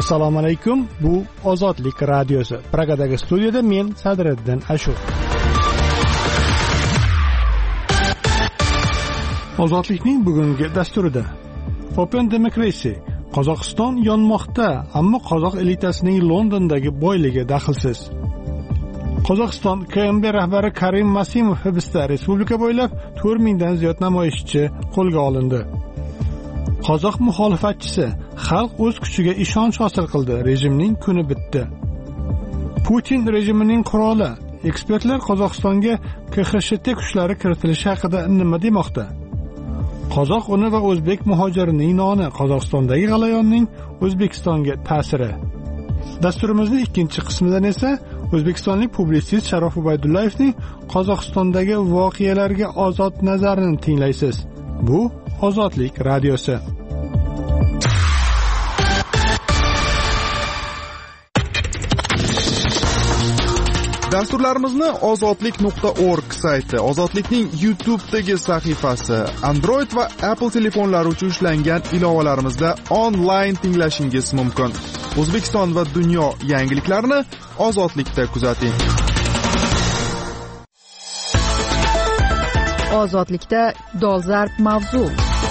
Assalomu alaykum. Bu Ozodlik radiosi. Pragadagi studiyada men Sadriddin Ashur. Ozodlikning bugungi dasturida Open Democracy. Qozog'iston yonmoqda, ammo qozoq elitasining Londondagi boyligi daxlsiz. Qozog'iston KMB rahbari Karim Masimov hibsda. Respublika bo'ylab 4000 dan ziyod namoyishchi qo'lga olindi. Qozoq muxolifatchisi: xalq o'z kuchiga ishonch hosil qildi, rejimning kuni bitdi. Putin rejimining quroli. Ekspertlar Qozog'istonga KXSHT kuchlari kiritilishi haqida nima demoqda? Qozoq uni va o'zbek muhojirining noni. Qozog'istondagi g'alayonning O'zbekistonga ta'siri. Dasturimizning ikkinchi qismidan esa o'zbekistonlik publitsist Sharof Ubaydullayevning Qozog'istondagi voqealarga ozod nazarini tinglaysiz. Bu Ozodlik radiosi. Dasturlarimizni ozodlik.org sayti, Ozodlikning YouTube'dagi sahifasi, Android va Apple telefonlari uchun ishlangan ilovalarimizda onlayn tinglashingiz mumkin. O'zbekiston va dunyo yangiliklarini Ozodlikda kuzating. Ozodlikda dolzarb mavzu.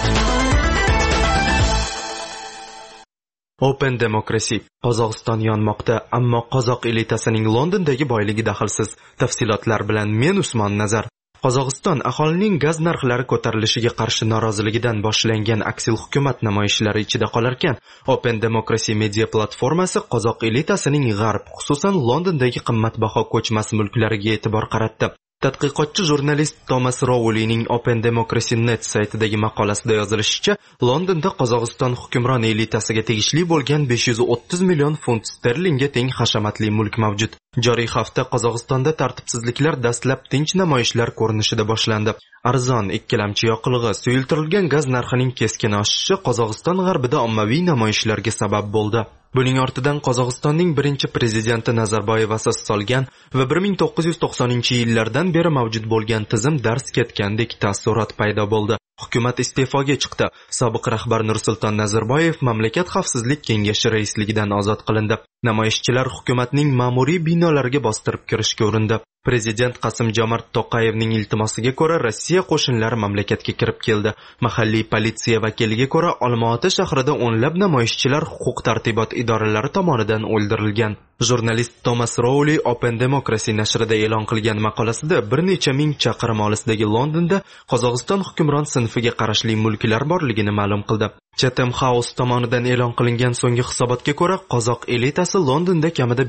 Open Democracy. Qozog'iston yonmoqda, ammo qozoq elitasining Londondagi boyligi daxlsiz. Tafsilotlar bilan men Usmon Nazar. Qozog'iston aholining gaz narxlari ko'tarilishiga qarshi noroziligidan boshlangan aksil hukumat namoyishlari ichida qolarkan, Open Democracy media platformasi qozoq elitasining g'arb, xususan Londondagi qimmatbaho ko'chmas mulklariga e'tibor qaratdi. Tadqiqotchi jurnalist Thomas Rowley'ning Open Democracy Net saytidagi maqolasida yozilishicha, Londonda Qozog'iston hukmron elitasiga tegishli bo'lgan 530 million funt sterlingga teng hashamatli mulk mavjud. Joriy hafta Qozog'istonda tartibsizliklar dastlab tinch namoyishlar ko'rinishida boshlandi. Arzon, ikkilamchi yoqilg'i, suyultirilgan gaz narxining keskin oshishi Qozog'iston g'arbida ommaviy namoyishlarga sabab bo'ldi. Buning ortidan Qozog'istonning birinchi prezidenti Nazarboyev asos solgan va 1990-yillardan beri mavjud bo'lgan tizim dars ketgandek taassurot paydo bo'ldi. Hukumat iste'foga chiqdi. Sobiq rahbar Nursulton Nazarboyev mamlakat xavfsizlik kengashi raisligidan ozod qilindi. Namoyishchilar hukumatning ma'muriy binolariga bostirib kirishga urindi. Prezident Qasim-Jomart To'qayevning iltimosiga ko'ra Rossiya qo'shinlari mamlakatga kirib keldi. Mahalliy politsiya vakiliga ko'ra Olmaota shahrida o'nlab namoyishchilar huquq-tartibot idoralari tomonidan o'ldirilgan. Jurnalist Thomas Rowley Open Democracy nashrida e'lon qilgan maqolasida bir necha ming chaqirim olisdagi Londonda Qozog'iston hukmron sinfiga qarashli mulklar borligini ma'lum qildi. Chatham House tomonidan e'lon qilingan so'nggi hisobotga ko'ra, qozoq elitasi Londonda kamida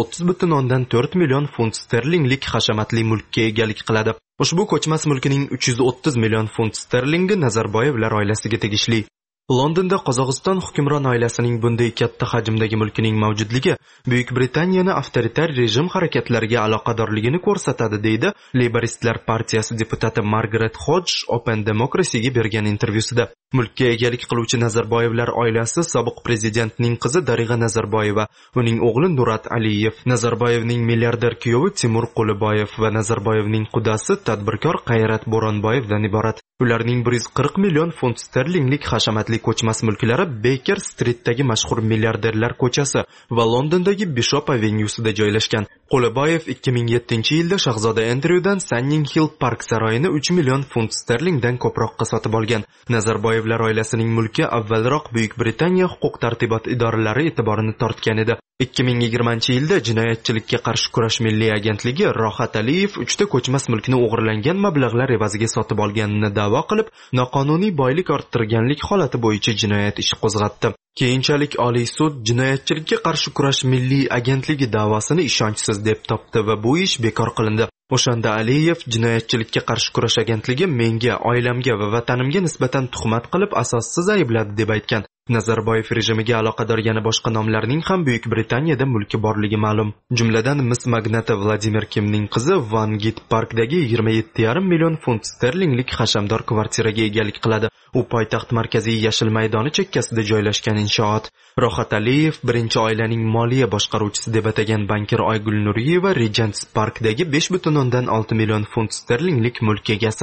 530,4 million funt sterlinglik hashamatli mulkka egalik qiladi. Ushbu ko'chmas mulkining 330 million funt sterlingi Nazarboyevlar oilasiga tegishli. Londonda Qozog'iston hukmron oilasining bunday katta hajmdagi mulkining mavjudligi Buyuk Britaniyani avtoritar rejim harakatlariga aloqadorligini ko'rsatadi, deydi Labouristlar partiyasi deputati Margaret Hodge Open Democracy'ga bergan intervyusida. Mulkka egalik qiluvchi Nazarboyevlar oilasi sobiq prezidentning qizi Darig'a Nazarboyeva, uning o'g'li Nurat Aliyev, Nazarboyevning milliarder kuyovi Timur Quliboyev va Nazarboyevning qudasi tadbirkor Qayrat Bo'ronboyevdan iborat. Ularning 140 million funt sterlinglik hashamatli ko'chmas mulklari Baker Streetdagi mashhur milliarderlar ko'chasi va Londondagi Bishop Avenue'sida joylashgan. Quliboyev 2007-yilda shahzoda Andrewdan Sunning Hill Park saroyini 3 million funt sterlingdan ko'proqqa sotib olgan. Nazarboyevlar oilasining mulki avvalroq Buyuk Britaniya huquq-tartibot idoralari e'tiborini tortgan edi. 2020-yilda Jinoyatchilikka qarshi kurash milliy agentligi Rohat Aliyev 3 ta ko'chmas mulkni o'g'irlangan mablag'lar evaziga sotib olganini da'vo qilib, noqonuniy boylik orttirganlik holati bo'yicha jinoyat ishi qo'zg'atdi. Keyinchalik Oliy sud Jinoyatchilikka qarshi kurash milliy agentligi da'vosini ishonchsiz deb topdi va bu ish bekor qilindi. O'shanda Aliyev Jinoyatchilikka qarshi kurash agentligi menga, oilamga va vatanimga nisbatan tuhmat qilib asossiz aybladi deb aytgan. Nazarboyev rejimiga aloqador yana boshqa nomlarning ham Buyuk Britaniyada mulki borligi ma'lum. Jumladan mis magnati Vladimir Kimning qizi Van Git Parkdagi 27,5 million funt sterlinglik hashamdor kvartiraga egalik qiladi. U poytaxt markaziy yashil maydoni chekkasida joylashgan inshoot. Rohat Aliyev birinchi oilaning moliya boshqaruvchisi deb atagan bankir Oygul Nuriyeva Regents Parkdagi 5,6 million funt sterlinglik mulk egasi.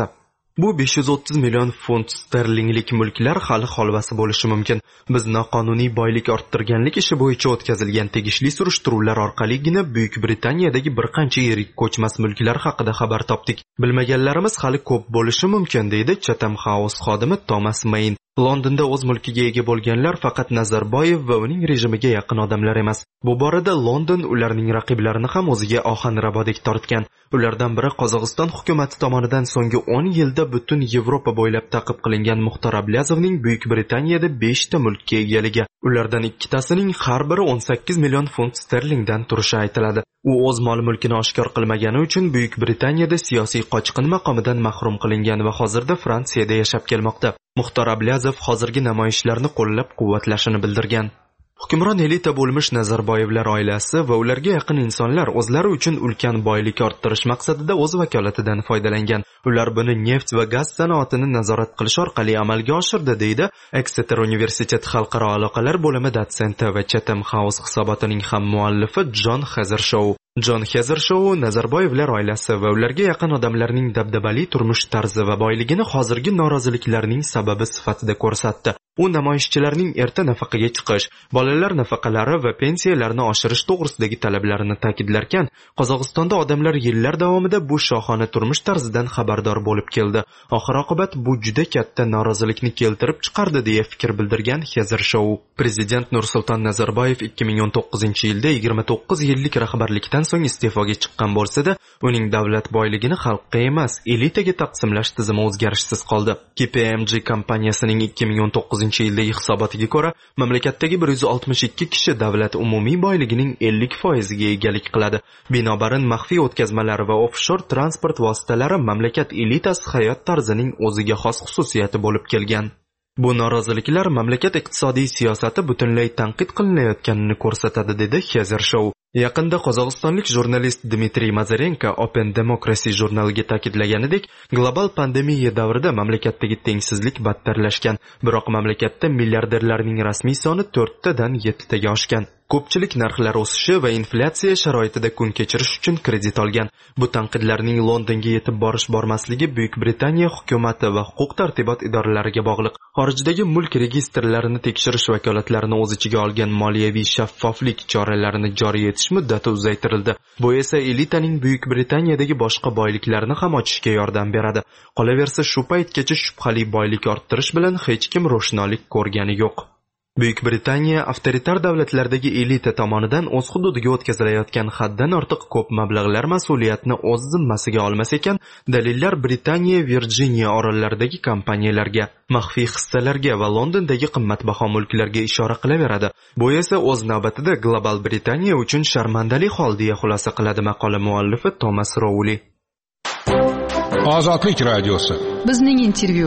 Bu 530 million funt sterlinglik mulklar hali holvasi bo'lishi mumkin. Biz noqonuniy boylik orttirganlik ishi bo'yicha o'tkazilgan tegishli surishtiruvlar orqaligina Buyuk Britaniyadagi bir qancha yirik ko'chmas mulklar haqida xabar topdik. Bilmaganlarimiz hali ko'p bo'lishi mumkin, deydi Chatham House xodimi Thomas Main. Londonda o'z mulkiga ega bo'lganlar faqat Nazarboyev va uning rejimiga yaqin odamlar emas. Bu borada London ularning raqiblarini ham o'ziga ohanrabodek tortgan. Ulardan biri Qozog'iston hukumati tomonidan so'nggi 10 yilda butun Yevropa bo'ylab ta'qib qilingan Muxtor Ablyazovning Buyuk Britaniyada 5 ta mulkka egaligi. Ulardan ikkitasining har biri 18 million funt sterlingdan turishi aytiladi. U o'z mol-mulkini oshkor qilmagani uchun Buyuk Britaniyada siyosiy qochqin maqomidan mahrum qilingan va hozirda Fransiyada yashab kelmoqda. Muxtor Abyazov hozirgi namoyishlarni qo'llab-quvvatlashini bildirgan. Hukmron elita bo'lmish Nazarboyevlar oilasi va ularga yaqin insonlar o'zlari uchun ulkan boylik orttirish maqsadida o'z vakolatidan foydalangan. Ular buni neft va gaz sanoatini nazorat qilish orqali amalga oshirdi, deydi Exeter Universitet xalqaro aloqalar bo'limi dotsenti va Chatham House hisobotining ham muallifi John Hazershow. John Hazershow Nazarboyevlar oilasi va ularga yaqin odamlarning dabdabali turmush tarzi va boyligini hozirgi noroziliklarning sababi sifatida ko'rsatdi. U namoyishchilarning erta nafaqaga chiqish, bolalar nafaqalari va pensiyalarni oshirish to'g'risidagi talablarini ta'kidlarkan, Qozog'istonda odamlar yillar davomida bu shohona turmush tarzidan xabardor bo'lib keldi. Oxir-oqibat bu juda katta norozilikni keltirib chiqardi, deya fikr bildirgan Hazershow. Prezident Nursulton Nazarboyev 2019-yilda 29 yillik rahbarlikdan so'ng iste'foga chiqqan bo'lsa-da, uning davlat boyligini xalqqa emas, elitaga taqsimlash tizimi o'zgarishsiz qoldi. KPMG kompaniyasining 2019-yildagi hisobotiga ko'ra, mamlakatdagi 162 kishi davlat umumiy boyligining 50% ga egalik qiladi. Binobarin maxfiy o'tkazmalar va offshor transport vositalari mamlakat elitasi hayot tarzining o'ziga xos xususiyati bo'lib kelgan. Bu noroziliklar mamlakat iqtisodiy siyosati butunlay tanqid qilinayotganini ko'rsatadi, dedi Hazershow. Yaqinda qozog'istonlik jurnalist Dmitriy Mazarenko Open Democracy jurnaliga ta'kidlaganidek, global pandemiya davrida mamlakatdagi tengsizlik battarlashgan, biroq mamlakatda milliarderlarning rasmiy soni 4 tadan 7 taga oshgan. Ko'pchilik narxlar o'sishi va inflyatsiya sharoitida kun kechirish uchun kredit olgan. Bu tanqidlarning Londonga yetib borish-bormasligi Buyuk Britaniya hukumati va huquq-tartibot idoralariga bog'liq. Xorijdagi mulk registrlarini tekshirish vakolatlarini o'z ichiga olgan moliyaviy shaffoflik choralarini joriy etish muddati uzaytirildi. Bu esa elitaning Buyuk Britaniyadagi boshqa boyliklarni ham ochishga yordam beradi. Qolaversa, shu paytgacha shubhali boylik orttirish bilan hech kim ro'shnolik ko'rgani yo'q. Buyuk Britaniya avtoritar davlatlardagi elita tomonidan o'z hududiga o'tkazilayotgan haddan ortiq ko'p mablag'lar mas'uliyatni o'z zimmasiga olmas ekan, dalillar Britaniya Virjiniya orollaridagi kompaniyalarga, maxfiy hissalarga va Londondagi qimmatbaho mulklarga ishora qilaveradi. Bu esa o'z navbatida global Britaniya uchun sharmandali hol, deya xulosa qiladi maqola muallifi Thomas Rowley. Ozodlik radiosi. Bizning intervyu.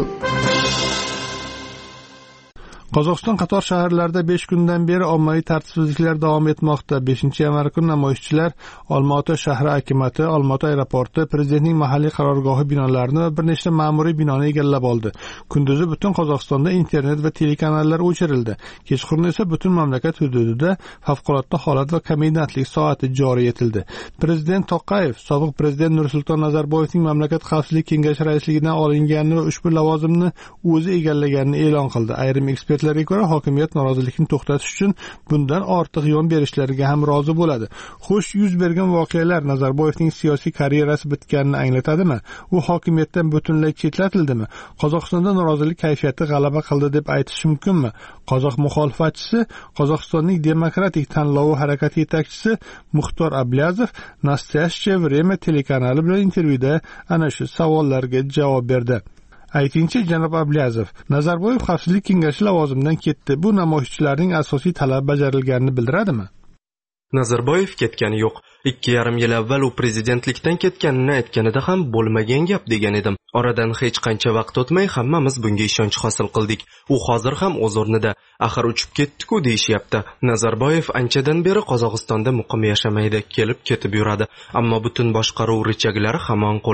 Qozog'iston qator shaharlarida 5 kundan beri ommaviy tartibsizliklar davom etmoqda. 5-yanvar kuni namoyishchilar Olmaota shahri hokimiyati, Olmaota aeroporti, prezidentning mahalliy qarorgohi binolarini va bir nechta ma'muriy binoni egallab oldi. Kunduzi butun Qozog'istonda internet va telekanallar o'chirildi. Kechqurun esa butun mamlakat hududida favqulodda holat va komendantlik soati joriy etildi. Prezident To'qayev sobiq prezident Nursulton Nazarboyevning mamlakat xavfsizlik kengashi raisligidan olinganini va ushbu lavozimni o'zi egallaganini e'lon qildi. Ayrim ekspertlarga ko'ra hokimiyat norozilikni to'xtatish uchun bundan ortiq yon berishlariga ham rozi bo'ladi. Xo'sh, yuz bergan voqealar Nazarboyevning siyosiy karyerasi bitganini anglatadimi? U hokimiyatdan butunlay chetlatildimi? Qozog'istonda norozilik kayfiyati g'alaba qildi deb aytish mumkinmi? Qozoq muxolifatchisi, Qozog'istonning demokratik tanlovi harakati yetakchisi Muxtor Abyazov Nastoyashche Vremya telekanali bilan intervyuda ana shu savollarga javob berdi. Aytingchi, janob Abyazov, Nazarboyev xavfsizlik kengashi lavozimidan ketdi. Bu namoyishchilarning asosiy talabi bajarilganini bildiradimi? Nazarboyev ketgani yo'q. 2,5 yil avval u prezidentlikdan ketganini aytganida ham bo'lmagan gap degan edim. Oradan hech qancha vaqt o'tmay hammamiz bunga ishonch hosil qildik. U hozir ham o'z o'rnida. Axir uchib ketdi-ku deyishyapti. Nazarboyev anchadan beri Qozog'istonda muqim yashamaydi, kelib ketib yuradi, ammo butun boshqaruv richaklari hamon qo'lida.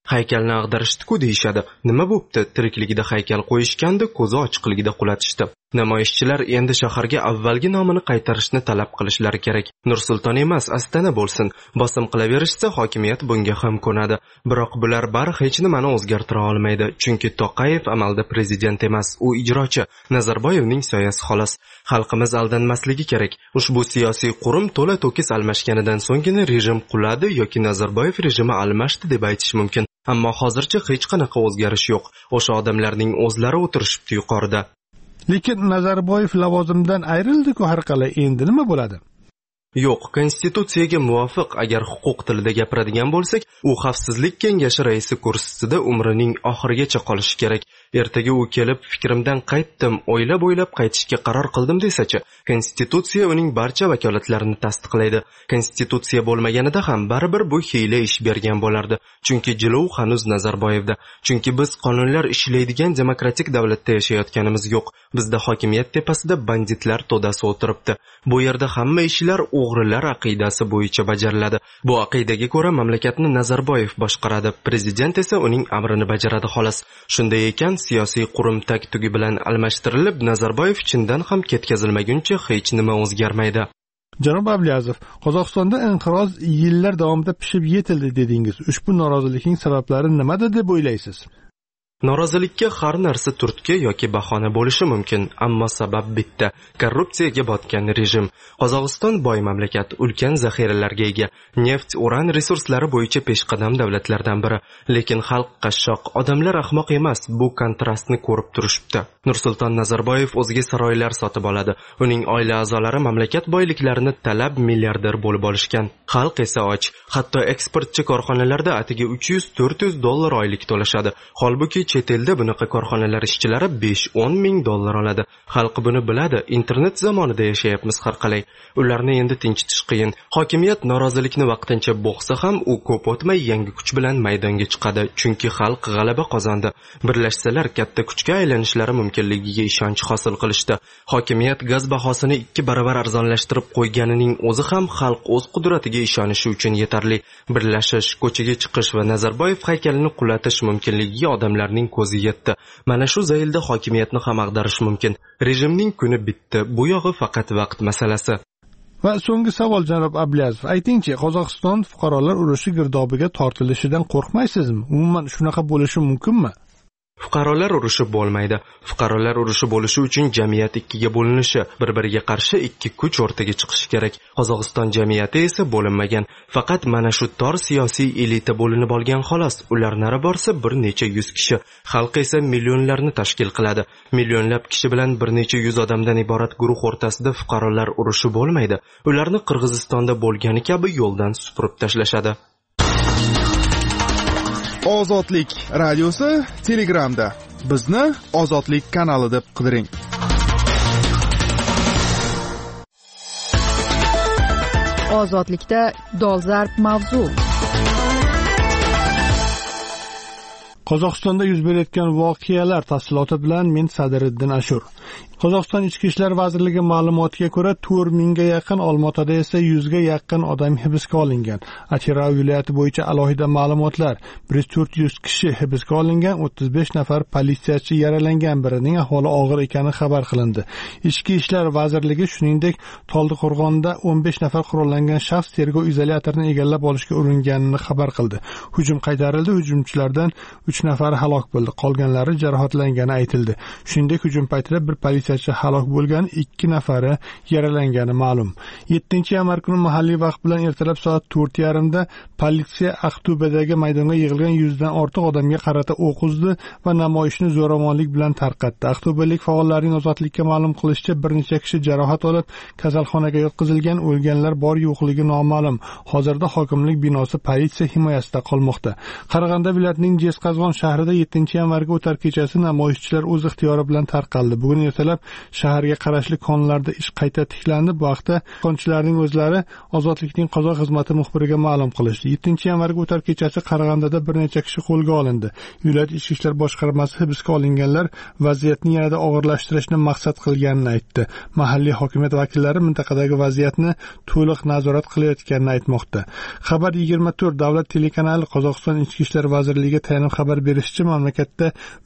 Haykalni ag'darishdi-ku deyishadi. Nima bo'pti? Tirikligida haykal qo'yishgandi, ko'zi ochiqligida qulatishdi. Namoyishchilar endi shaharga avvalgi nomini qaytarishni talab qilishlari kerak. Nur-Sulton emas, Astana bo'lsin. Bosim qilaverishsa, hokimiyat bunga ham ko'nadi. Biroq bular bari hech nimani o'zgartira olmaydi, chunki To'qayev amalda prezident emas, u ijrochi. Nazarboyevning soyasi xolos. Xalqimiz aldanmasligi kerak. Ushbu siyosiy qurum to'la-to'kis almashganidan so'nggina rejim quladi yoki Nazarboyev rejimi almashdi deb aytish mumkin. Ammo hozircha hech qanaqa o'zgarish yo'q. O'sha odamlarning o'zlari o'tirishibdi yuqorida. Lekin Nazarboyev lavozimdan ayrildi-ku har qalay, endi nima bo'ladi? Yo'q, konstitutsiyaga muvofiq agar huquq tilida gapiradigan bo'lsak, u xavfsizlik kengashi raisi kursisida umrining oxirigacha qolishi kerak. Ertaga u kelib, fikrimdan qaytdim, o'ylab qaytishga qaror qildim desachi, konstitutsiya uning barcha vakolatlarini tasdiqlaydi. Konstitutsiya bo'lmaganida ham baribir bu hiyla ish bergan bo'lardi. Chunki jilov hanuz Nazarboyevda. Chunki biz qonunlar ishlaydigan demokratik davlatda yashayotganimiz yo'q. Bizda hokimiyat tepasida banditlar to'dasi o'tiribdi. Bu yerda hamma ishlar o'g'rilar aqidasi bo'yicha bajariladi. Bu aqidaga ko'ra mamlakatni Nazarboyev boshqaradi, prezident esa uning amrini bajaradi xolos. Shunday ekan, siyosiy qurum tag-tugi bilan almashtirilib, Nazarboyev chindan ham ketkazilmaguncha hech nima o'zgarmaydi. Janob Abliyazov, Qozog'istonda inqiroz yillar davomida pishib yetildi dedingiz. Ushbu norozilikning sabablari nimada deb o'ylaysiz? Norozilikka har narsa turtki yoki bahona bo'lishi mumkin, ammo sabab bitta: korrupsiyaga botgan rejim. Qozog'iston boy mamlakat, ulkan zaxiralarga ega, neft, uran resurslari bo'yicha peshqadam davlatlardan biri. Lekin xalq qashshoq, odamlar ahmoq emas, bu kontrastni ko'rib turishibdi. Nur-Sulton Nazarboyev o'ziga saroylar sotib oladi. Uning oila a'zolari mamlakat boyliklarini talab milliarder bo'lib olishgan. Xalq esa och. Hatto eksportchi korxonalarda atiga $300-400 oylik to'lashadi. Holbuki chet elda bunaqa korxonalar ishchilari $5-10 ming oladi. Xalq buni biladi. Internet zamonida yashayapmiz har qalay. Ularni endi tinchitish qiyin. Hokimiyat norozilikni vaqtincha bo'g'sa ham, u ko'p o'tmay yangi kuch bilan maydonga chiqadi, chunki xalq g'alaba qozondi. Birlashsalar katta kuchga aylanishlari mumkinligiga ishonch hosil qilishdi. Hokimiyat gaz bahosini 2 baravar arzonlashtirib qo'yganining o'zi ham xalq o'z qudratiga ishonishi uchun yetarli. Birlashish, ko'chaga chiqish va Nazarboyev haykalini qulatish mumkinligiga odamlarning ko'zi yetdi. Mana shu zaylda hokimiyatni ham ag'darish mumkin. Rejimning kuni bitdi. Bu yog'i faqat vaqt masalasi. Va so'nggi savol, janob Abliyazov, aytingchi, Qozog'iston fuqarolar urushi girdobiga tortilishidan qo'rqmaysizmi? Umuman shunaqa bo'lishi mumkinmi? Fuqarolar urushi bo'lmaydi. Fuqarolar urushi bo'lishi uchun jamiyat ikkiga bo'linishi, bir-biriga qarshi ikki kuch o'rtaga chiqishi kerak. Qozog'iston jamiyati esa bo'linmagan. Faqat mana shu tor siyosiy elita bo'linib olgan xolos. Ular nari borsa bir necha yuz kishi, xalq esa millionlarni tashkil qiladi. Millionlab kishi bilan bir necha yuz odamdan iborat guruh o'rtasida fuqarolar urushi bo'lmaydi. Ularni Qirg'izistonda bo'lgani kabi yo'ldan supurib tashlashadi. Ozodlik radiosi Telegramda. Bizni Ozodlik kanali deb qidiring. Ozodlikda dolzarb mavzu. Qozog'istonda yuz berayotgan voqealar tafsiloti bilan men Sadiriddin Ashur. Qozog'iston Ichki ishlar vazirligi ma'lumotiga ko'ra 4000 ga yaqin, Olmaotada esa 100 ga yaqin odam hibsga olingan. Achira viloyati bo'yicha alohida ma'lumotlar: 400 kishi hibsga olingan, 35 nafar politsiyachi yaralangan, birining ahvoli og'ir ekani xabar qilindi. Ichki ishlar vazirligi shuningdek Toldiqo'rg'onda 15 nafar qurollangan shaxs tergov izolyatorini egallab olishga uringanini xabar qildi. Hujum qaytarildi, hujumchilardan 3 nafari halok bo'ldi, qolganlari jarohatlangani aytildi. Shuningdek, hujum paytida bir politsiyachi halok bo'lgan, 2 nafari yaralangani ma'lum. 7-yanvar kuni mahalliy vaqt bilan ertalab soat 4:30 da politsiya Aqto'bedagi maydonga yig'ilgan 100 dan ortiq odamga qarata o'q uzdi va namoyishni zo'ravonlik bilan tarqatdi. Aqto'belik faollarning ozodlikka ma'lum qilishicha, bir necha kishi jarohat olib kasalxonaga yotqizilgan, o'lganlar bor yo'qligi noma'lum. Hozirda hokimlik binosi politsiya himoyasida qolmoqda. Qarag'anda viloyatining Jeskazg'on qo'rg'on shahrida 7-yanvarga o'tar kechasi namoyishchilar o'z ixtiyori bilan tarqaldi. Bugun ertalab shaharga qarashli konlarda ish qayta tiklandi. Bu haqda konchilarning o'zlari Ozodlikning qozoq xizmati muxbiriga ma'lum qilishdi. 7-yanvarga o'tar kechasi Qarag'andada bir necha kishi qo'lga olindi. Viloyat ichki ishlar boshqarmasi hibsga olinganlar vaziyatni yanada og'irlashtirishni maqsad qilganini aytdi. Mahalliy hokimiyat vakillari mintaqadagi vaziyatni to'liq nazorat qilayotganini aytmoqda. Xabar 24 davlat telekanali Qozog'iston ichki ishlar vazirligiga tayanib xabar berishicha, mamlakatda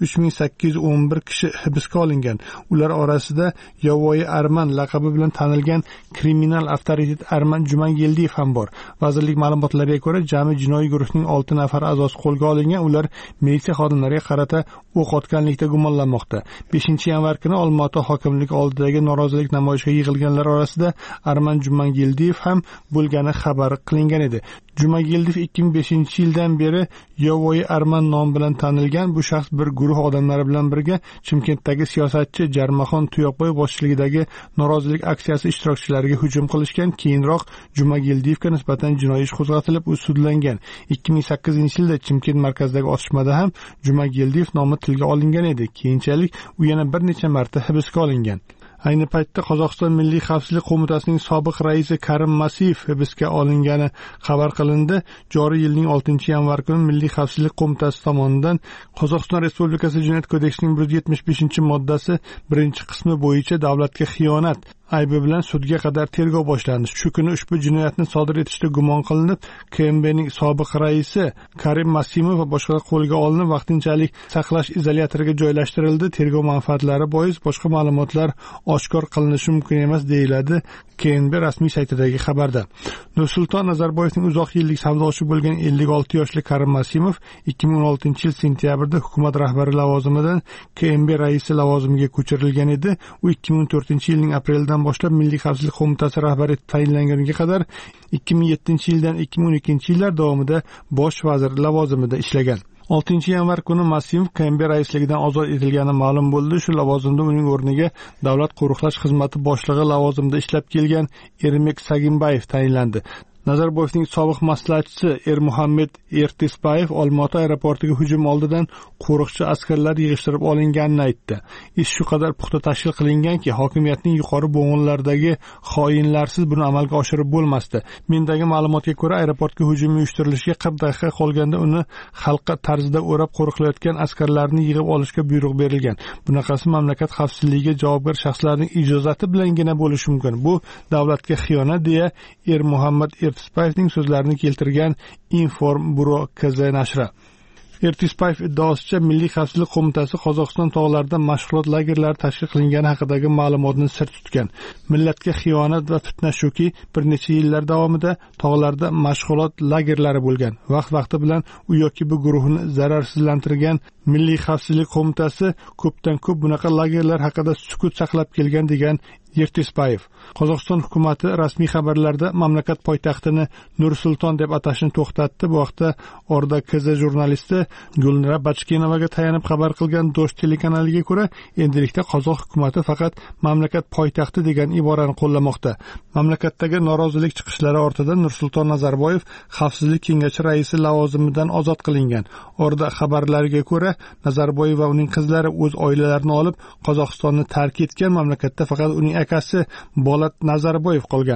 3811 kishi hibsga olingan. Ular orasida Yovvoyi Arman laqabi bilan tanilgan kriminal avtoritet Arman Jumagildiyev ham bor. Vazirlik ma'lumotlariga ko'ra, jami jinoiy guruhning 6 nafar a'zosi qo'lga olingan. Ular militsiya xodimlariga qarata o'q otganlikda gumonlanmoqda. 5-yanvar kuni Olmaota hokimligi oldidagi norozilik namoyishiga yig'ilganlar orasida Arman Jumagildiyev ham bo'lgani xabar qilingan edi. Jumagildiyev 2005-yildan beri Yovvoyi Arman nomi bilan tanilgan. Bu shaxs bir guruh odamlari bilan birga Chimkentdagi siyosatchi Jarmaxon Tuyoqboy boshchiligidagi norozilik aksiyasi ishtirokchilariga hujum qilishgan. Keyinroq Jumagildiyevga nisbatan jinoiy ish qo'zg'atilib, u sudlangan. 2008-yilda Chimkent markazidagi otishmada ham Jumagildiyev nomi tilga olingan edi. Keyinchalik u yana bir necha marta hibsga olingan. Ayni paytda Qozog'iston Milliy xavfsizlik qo'mitasining sobiq raisi Karim Masiyev hibsga olingani xabar qilindi. Joriy yilning 6-yanvar kuni Milliy xavfsizlik qo'mitasi tomonidan Qozog'iston Respublikasi Jinoyat kodeksining 175-moddasi 1-qismi bo'yicha davlatga xiyonat aybi bilan sudga qadar tergov boshlandi. Shu kuni ushbu jinoyatni sodir etishda gumon qilinib, KMBning sobiq raisi Karim Masimov va boshqalar qo'lga olinib, vaqtinchalik saqlash izolyatoriga joylashtirildi. Tergov manfaatlari bois boshqa ma'lumotlar oshkor qilinishi mumkin emas, deyiladi KMB rasmiy saytidagi xabarda. Nursulton Nazarboyevning uzoq yillik savdoshi bo'lgan 56 yoshli Karim Masimov 2016-yil sentyabrda hukumat rahbari lavozimidan KMB raisi lavozimiga ko'chirilgan edi. U 2014-yilning apreldan boshlab Milliy xavfsizlik qo'mitasi rahbari tayinlanganiga qadar 2007-yildan 2012-yillar davomida bosh vazir lavozimida ishlagan. 6-yanvar kuni Masimov KMB raisligidan ozod etilgani ma'lum bo'ldi. Shu lavozimda uning o'rniga Davlat qo'riqlash xizmati boshlig'i lavozimida ishlab kelgan Ermek Sagimbayev tayinlandi. Nazarboyevning sobiq maslahatchisi Ermuhammed Ertisbayev Olmaota aeroportiga hujum oldidan qo'riqchi askarlar yig'ishtirib olinganini aytdi. Ish shu qadar puxta tashkil qilinganki, hokimiyatning yuqori bo'g'inlaridagi xoinlarsiz buni amalga oshirib bo'lmasdi. Mendagi ma'lumotga ko'ra, aeroportga hujum uyushtirilishiga 40 daqiqa qolganda uni halqa tarzida o'rab qo'riqlayotgan askarlarni yig'ib olishga buyruq berilgan. Bunaqasi mamlakat xavfsizligiga javobgar shaxslarning ijozati bilangina bo'lishi mumkin. Bu davlatga xiyonat, deya Ermuhammed Ertisbayevning so'zlarini keltirgan Inform Buro KZ nashri. Ertisbayev iddaosicha, Milliy xavfsizlik qo'mitasi Qozog'iston tog'larida mashg'ulot lagerlari tashkil qilingani haqidagi ma'lumotni sir tutgan. Millatga xiyonat va fitna shuki, bir necha yillar davomida tog'larda mashg'ulot lagerlari bo'lgan. Vaqt-vaqti bilan u yoki bu guruhni zararsizlantirgan Milliy xavfsizlik qo'mitasi ko'pdan ko'p bunaqa lagerlar haqida sukut saqlab kelgan, degan Ertisbayev. Qozog'iston hukumati rasmiy xabarlarda mamlakat poytaxtini Nur-Sulton deb atashni to'xtatdi. Bu vaqtda Orda KZ jurnalisti Gulnara Bachkinovaga tayanib xabar qilgan Dosh telekanaliga ko'ra, endilikda qozoq hukumati faqat mamlakat poytaxti degan iborani qo'llamoqda. Mamlakatdagi norozilik chiqishlari ortidan Nursulton Nazarboyev Xavfsizlik kengashi raisi lavozimidan ozod qilingan. Orda xabarlariga ko'ra, Nazarboyev va uning qizlari o'z oilalarini olib Qozog'istonni tark etgan. Mamlakatda faqat uning akasi Bolat Nazarboyev qolgan.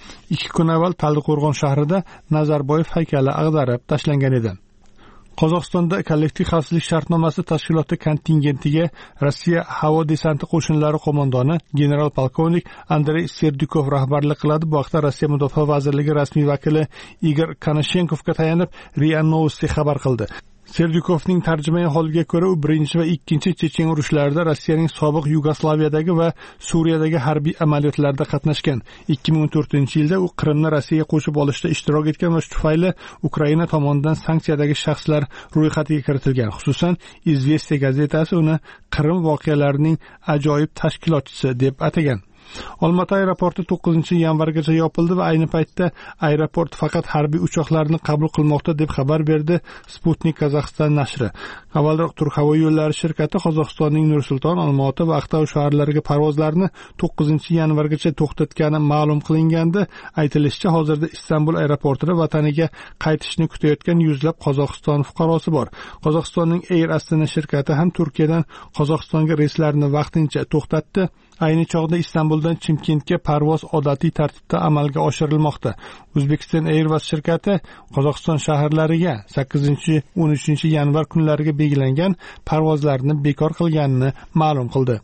2 kun avval Taldiqo'rg'on shahrida Nazarboyev haykali ag'darib tashlangan edi. Qozog'istonda kollektiv xavfsizlik shartnomasi tashkiloti kontingentiga Rossiya havo desanti qo'shinlari qo'mondoni general-polkovnik Andrey Serdukov rahbarlik qiladi. Bu haqda Rossiya Mudofaa vazirligi rasmiy vakili Igor Konashenkovga tayanib RIA Novosti xabar qildi. Serdukovning tarjimai holiga ko'ra, u 1 va 2 Chechen urushlarida Rossiyaning sobiq Yugoslaviyadagi va Suriyadagi harbiy amaliyotlarda qatnashgan. 2014-yilda u Qrimni Rossiyaga qo'shib olishda ishtirok etgan va shu tufayli Ukraina tomonidan sanksiyadagi shaxslar ro'yxatiga kiritilgan. Xususan, Izvestiya gazetasi uni Qrim voqealarining ajoyib tashkilotchisi deb atagan. Olmaota aeroporti 9-yanvargacha yopildi va ayni paytda aeroport faqat harbiy uchoqlarni qabul qilmoqda deb xabar berdi Sputnik Kazaxstan nashri. Avvalroq Turk havo yo'llari shirkati Qozog'istonning Nur-Sulton, Olmaota va Aqtau shaharlariga parvozlarni 9-yanvargacha to'xtatgani ma'lum qilingandi. Aytilishicha, hozirda Istanbul aeroportida vataniga qaytishni kutayotgan yuzlab Qozog'iston fuqarosi bor. Qozog'istonning Air Astana shirkati ham Turkiyadan Qozog'istonga reyslarni vaqtincha to'xtatdi. Ayni chog'da Istanbuldan Chimkentga parvoz odatiy tartibda amalga oshirilmoqda. Uzbekistan Airways shirkati Qozog'iston shaharlariga 8-13 yanvar kunlariga belgilangan parvozlarni bekor qilganini ma'lum qildi.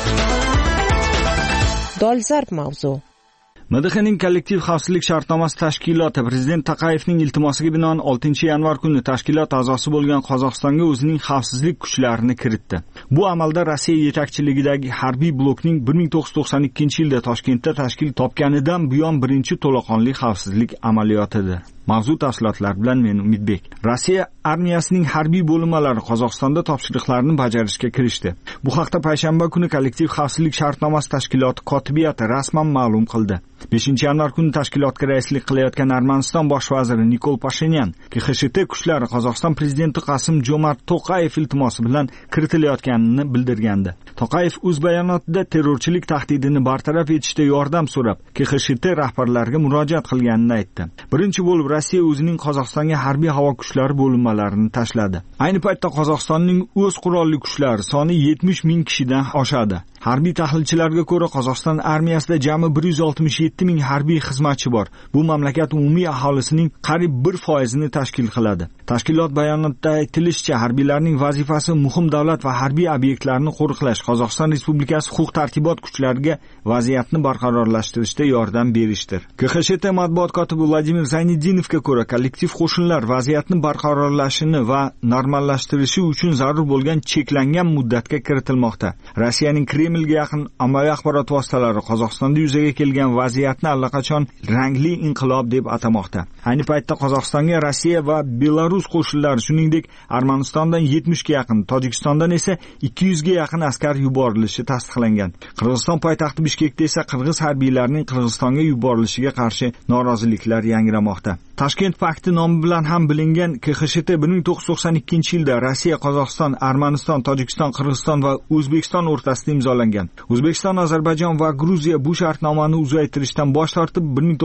Dolzarb mavzu. MDHning kollektiv xavfsizlik shartnomasi tashkiloti prezident Toqayevning iltimosiga binoan 6-yanvar kuni tashkilot a'zosi bo'lgan Qozog'istonga o'zining xavfsizlik kuchlarini kiritdi. Bu amalda Rossiya yetakchiligidagi harbiy blokning 1992-yilda Toshkentda tashkil topganidan buyon birinchi to'laqonli xavfsizlik amaliyotidir. Mavzu tafsilotlar bilan men Umidbek. Rossiya armiyasining harbiy bo'linmalari Qozog'istonda topshiriqlarni bajarishga kirishdi. Bu haqda payshanba kuni kollektiv xavfsizlik shartnomasi tashkiloti kotibiyati rasman ma'lum qildi. 5-yanvar kuni tashkilotga raislik qilayotgan Armaniston bosh vaziri Nikol Pashinyan KXSHT kuchlari Qozog'iston prezidenti Qosim-Jomart To'qayev iltimosi bilan kiritilayotganini bildirgandi. To'qayev o'z bayonotida terrorchilik tahdidini bartaraf etishda yordam so'rab, KXSHT rahbarlariga murojaat qilganini aytdi. Birinchi bo'lib Rossiya o'zining Qozog'istonga harbiy havo kuchlari bo'linmalarini tashladi. Ayni paytda Qozog'istonning o'z qurolli kuchlari soni 70 ming kishidan oshadi. Harbiy tahlilchilarga ko'ra, Qozog'iston armiyasida jami 167 ming harbiy xizmatchi bor. Bu mamlakat umumiy aholisining qariyb 1% tashkil qiladi. Tashkilot bayonotida aytilishicha, harbiylarning vazifasi muhim davlat va harbiy obyektlarni qo'riqlash, Qozog'iston Respublikasi huquq-tartibot kuchlariga vaziyatni barqarorlashtirishda yordam berishdir. KXSHT matbuot kotibi Vladimir Zaynidinovga ko'ra, kollektiv qo'shinlar vaziyatni barqarorlashishini va normallashtirishi uchun zarur bo'lgan cheklangan muddatga kiritilmoqda. Rossiyaning Kremlga yaqin ommaviy axborot vositalari Qozog'istonda yuzaga kelgan vaziyatni allaqachon rangli inqilob deb atamoqda. Ayni paytda Qozog'istonga Rossiya va Belarus qo'shinlari, shuningdek Armanistondan 70 ga yaqin, Tojikistondan esa 200 ga yaqin askar yuborilishi tasdiqlangan. Qirg'iziston poytaxti Bishkekda esa qirg'iz harbiylarining Qirg'izistonga yuborilishiga qarshi noroziliklar yangramoqda. Toshkent pakti nomi bilan ham bilingan KXSHT 1992-yilda Rossiya, Qozog'iston, Armaniston, Tojikiston, Qirg'iziston va O'zbekiston o'rtasida imzolangan. O'zbekiston, Ozarbayjon va Gruziya bu shartnomani uzaytirishdan bosh tortib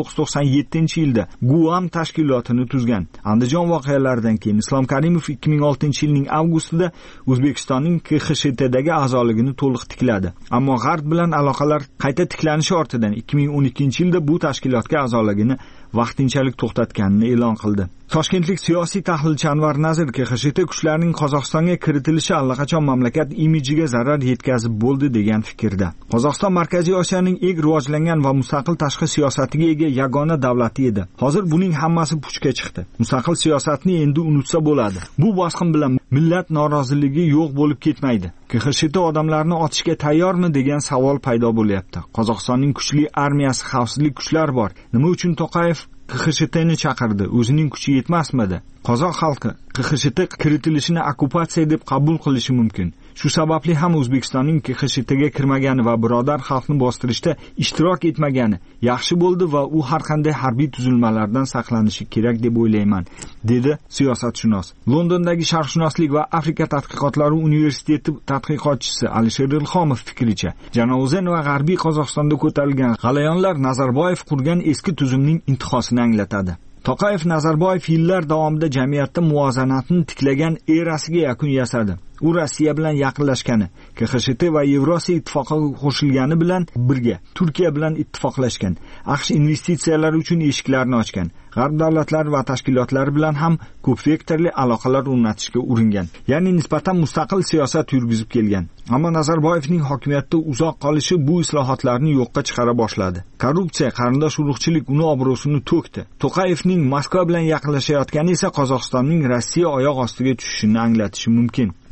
1997-yilda Guam tashkilotini tuzgan. Andijon voqealaridan keyin Islom Karimov 2006-yilning avgustida O'zbekistonning KXSHTdagi a'zoligini to'liq tikladi. Ammo G'arb bilan aloqalar qayta tiklanishi ortidan 2012-yilda bu tashkilotga a'zoligini vaqtinchalik to'xtatganini e'lon qildi. Toshkentlik siyosiy tahlilchi Anvar Nazir KXSHT kuchlarining Qozog'istonga kiritilishi allaqachon mamlakat imijiga zarar yetkazib bo'ldi degan fikrda. Qozog'iston Markaziy Osiyoning eng rivojlangan va mustaqil tashqi siyosatiga ega yagona davlati edi. Hozir buning hammasi puchga chiqdi. Mustaqil siyosatni endi unutsa bo'ladi. Bu bosqin bilan millat noroziligi yo'q bo'lib ketmaydi. KXSHT odamlarni otishga tayyormi degan savol paydo bo'lyapti. Qozog'istonning kuchli armiyasi, xavfsizlik kuchlari bor. Nima uchun To'qayev KXSHTni chaqirdi? O'zining kuchi yetmasmidi? Qozoq xalqi KXSHT kiritilishini okkupatsiya deb qabul qilishi mumkin. Shu sababli ham O'zbekistonning KXSHTga kirmagani va birodar xalqni bostirishda ishtirok etmagani yaxshi bo'ldi va u har qanday harbiy tuzilmalardan saqlanishi kerak deb o'ylayman, dedi siyosatshunos. Londondagi Sharqshunoslik va Afrika tadqiqotlari universiteti tadqiqotchisi Alisher Ilhomov fikricha, Janouzan va G'arbiy Qozog'istonda ko'tarilgan g'alayonlar Nazarboyev qurgan eski tuzumning intihosini anglatadi. To'qayev Nazarboyev yillar davomida jamiyatda muvozanatni tiklagan erasiga yakun yasadi. U Rossiya bilan yaqinlashgani, KXSHT va Yevrosiyo ittifoqiga qo'shilgani bilan birga Turkiya bilan ittifoqlashgan. AQSh investitsiyalar uchun eshiklarini ochgan. G'arb davlatlari va tashkilotlari bilan ham ko'p vektorli aloqalar o'rnatishga uringan. Ya'ni nisbatan mustaqil siyosat yurgizib kelgan. Ammo Nazarboyevning hokimiyatda uzoq qolishi bu islohotlarni yo'qqa chiqara boshladi. Korrupsiya, qarindosh urug'chilik uni obro'sini to'kdi. To'qayevning Moskva bilan yaqinlashayotgani esa Qozog'istonning Rossiya oyoq ostiga tushishini anglatishi mumkin.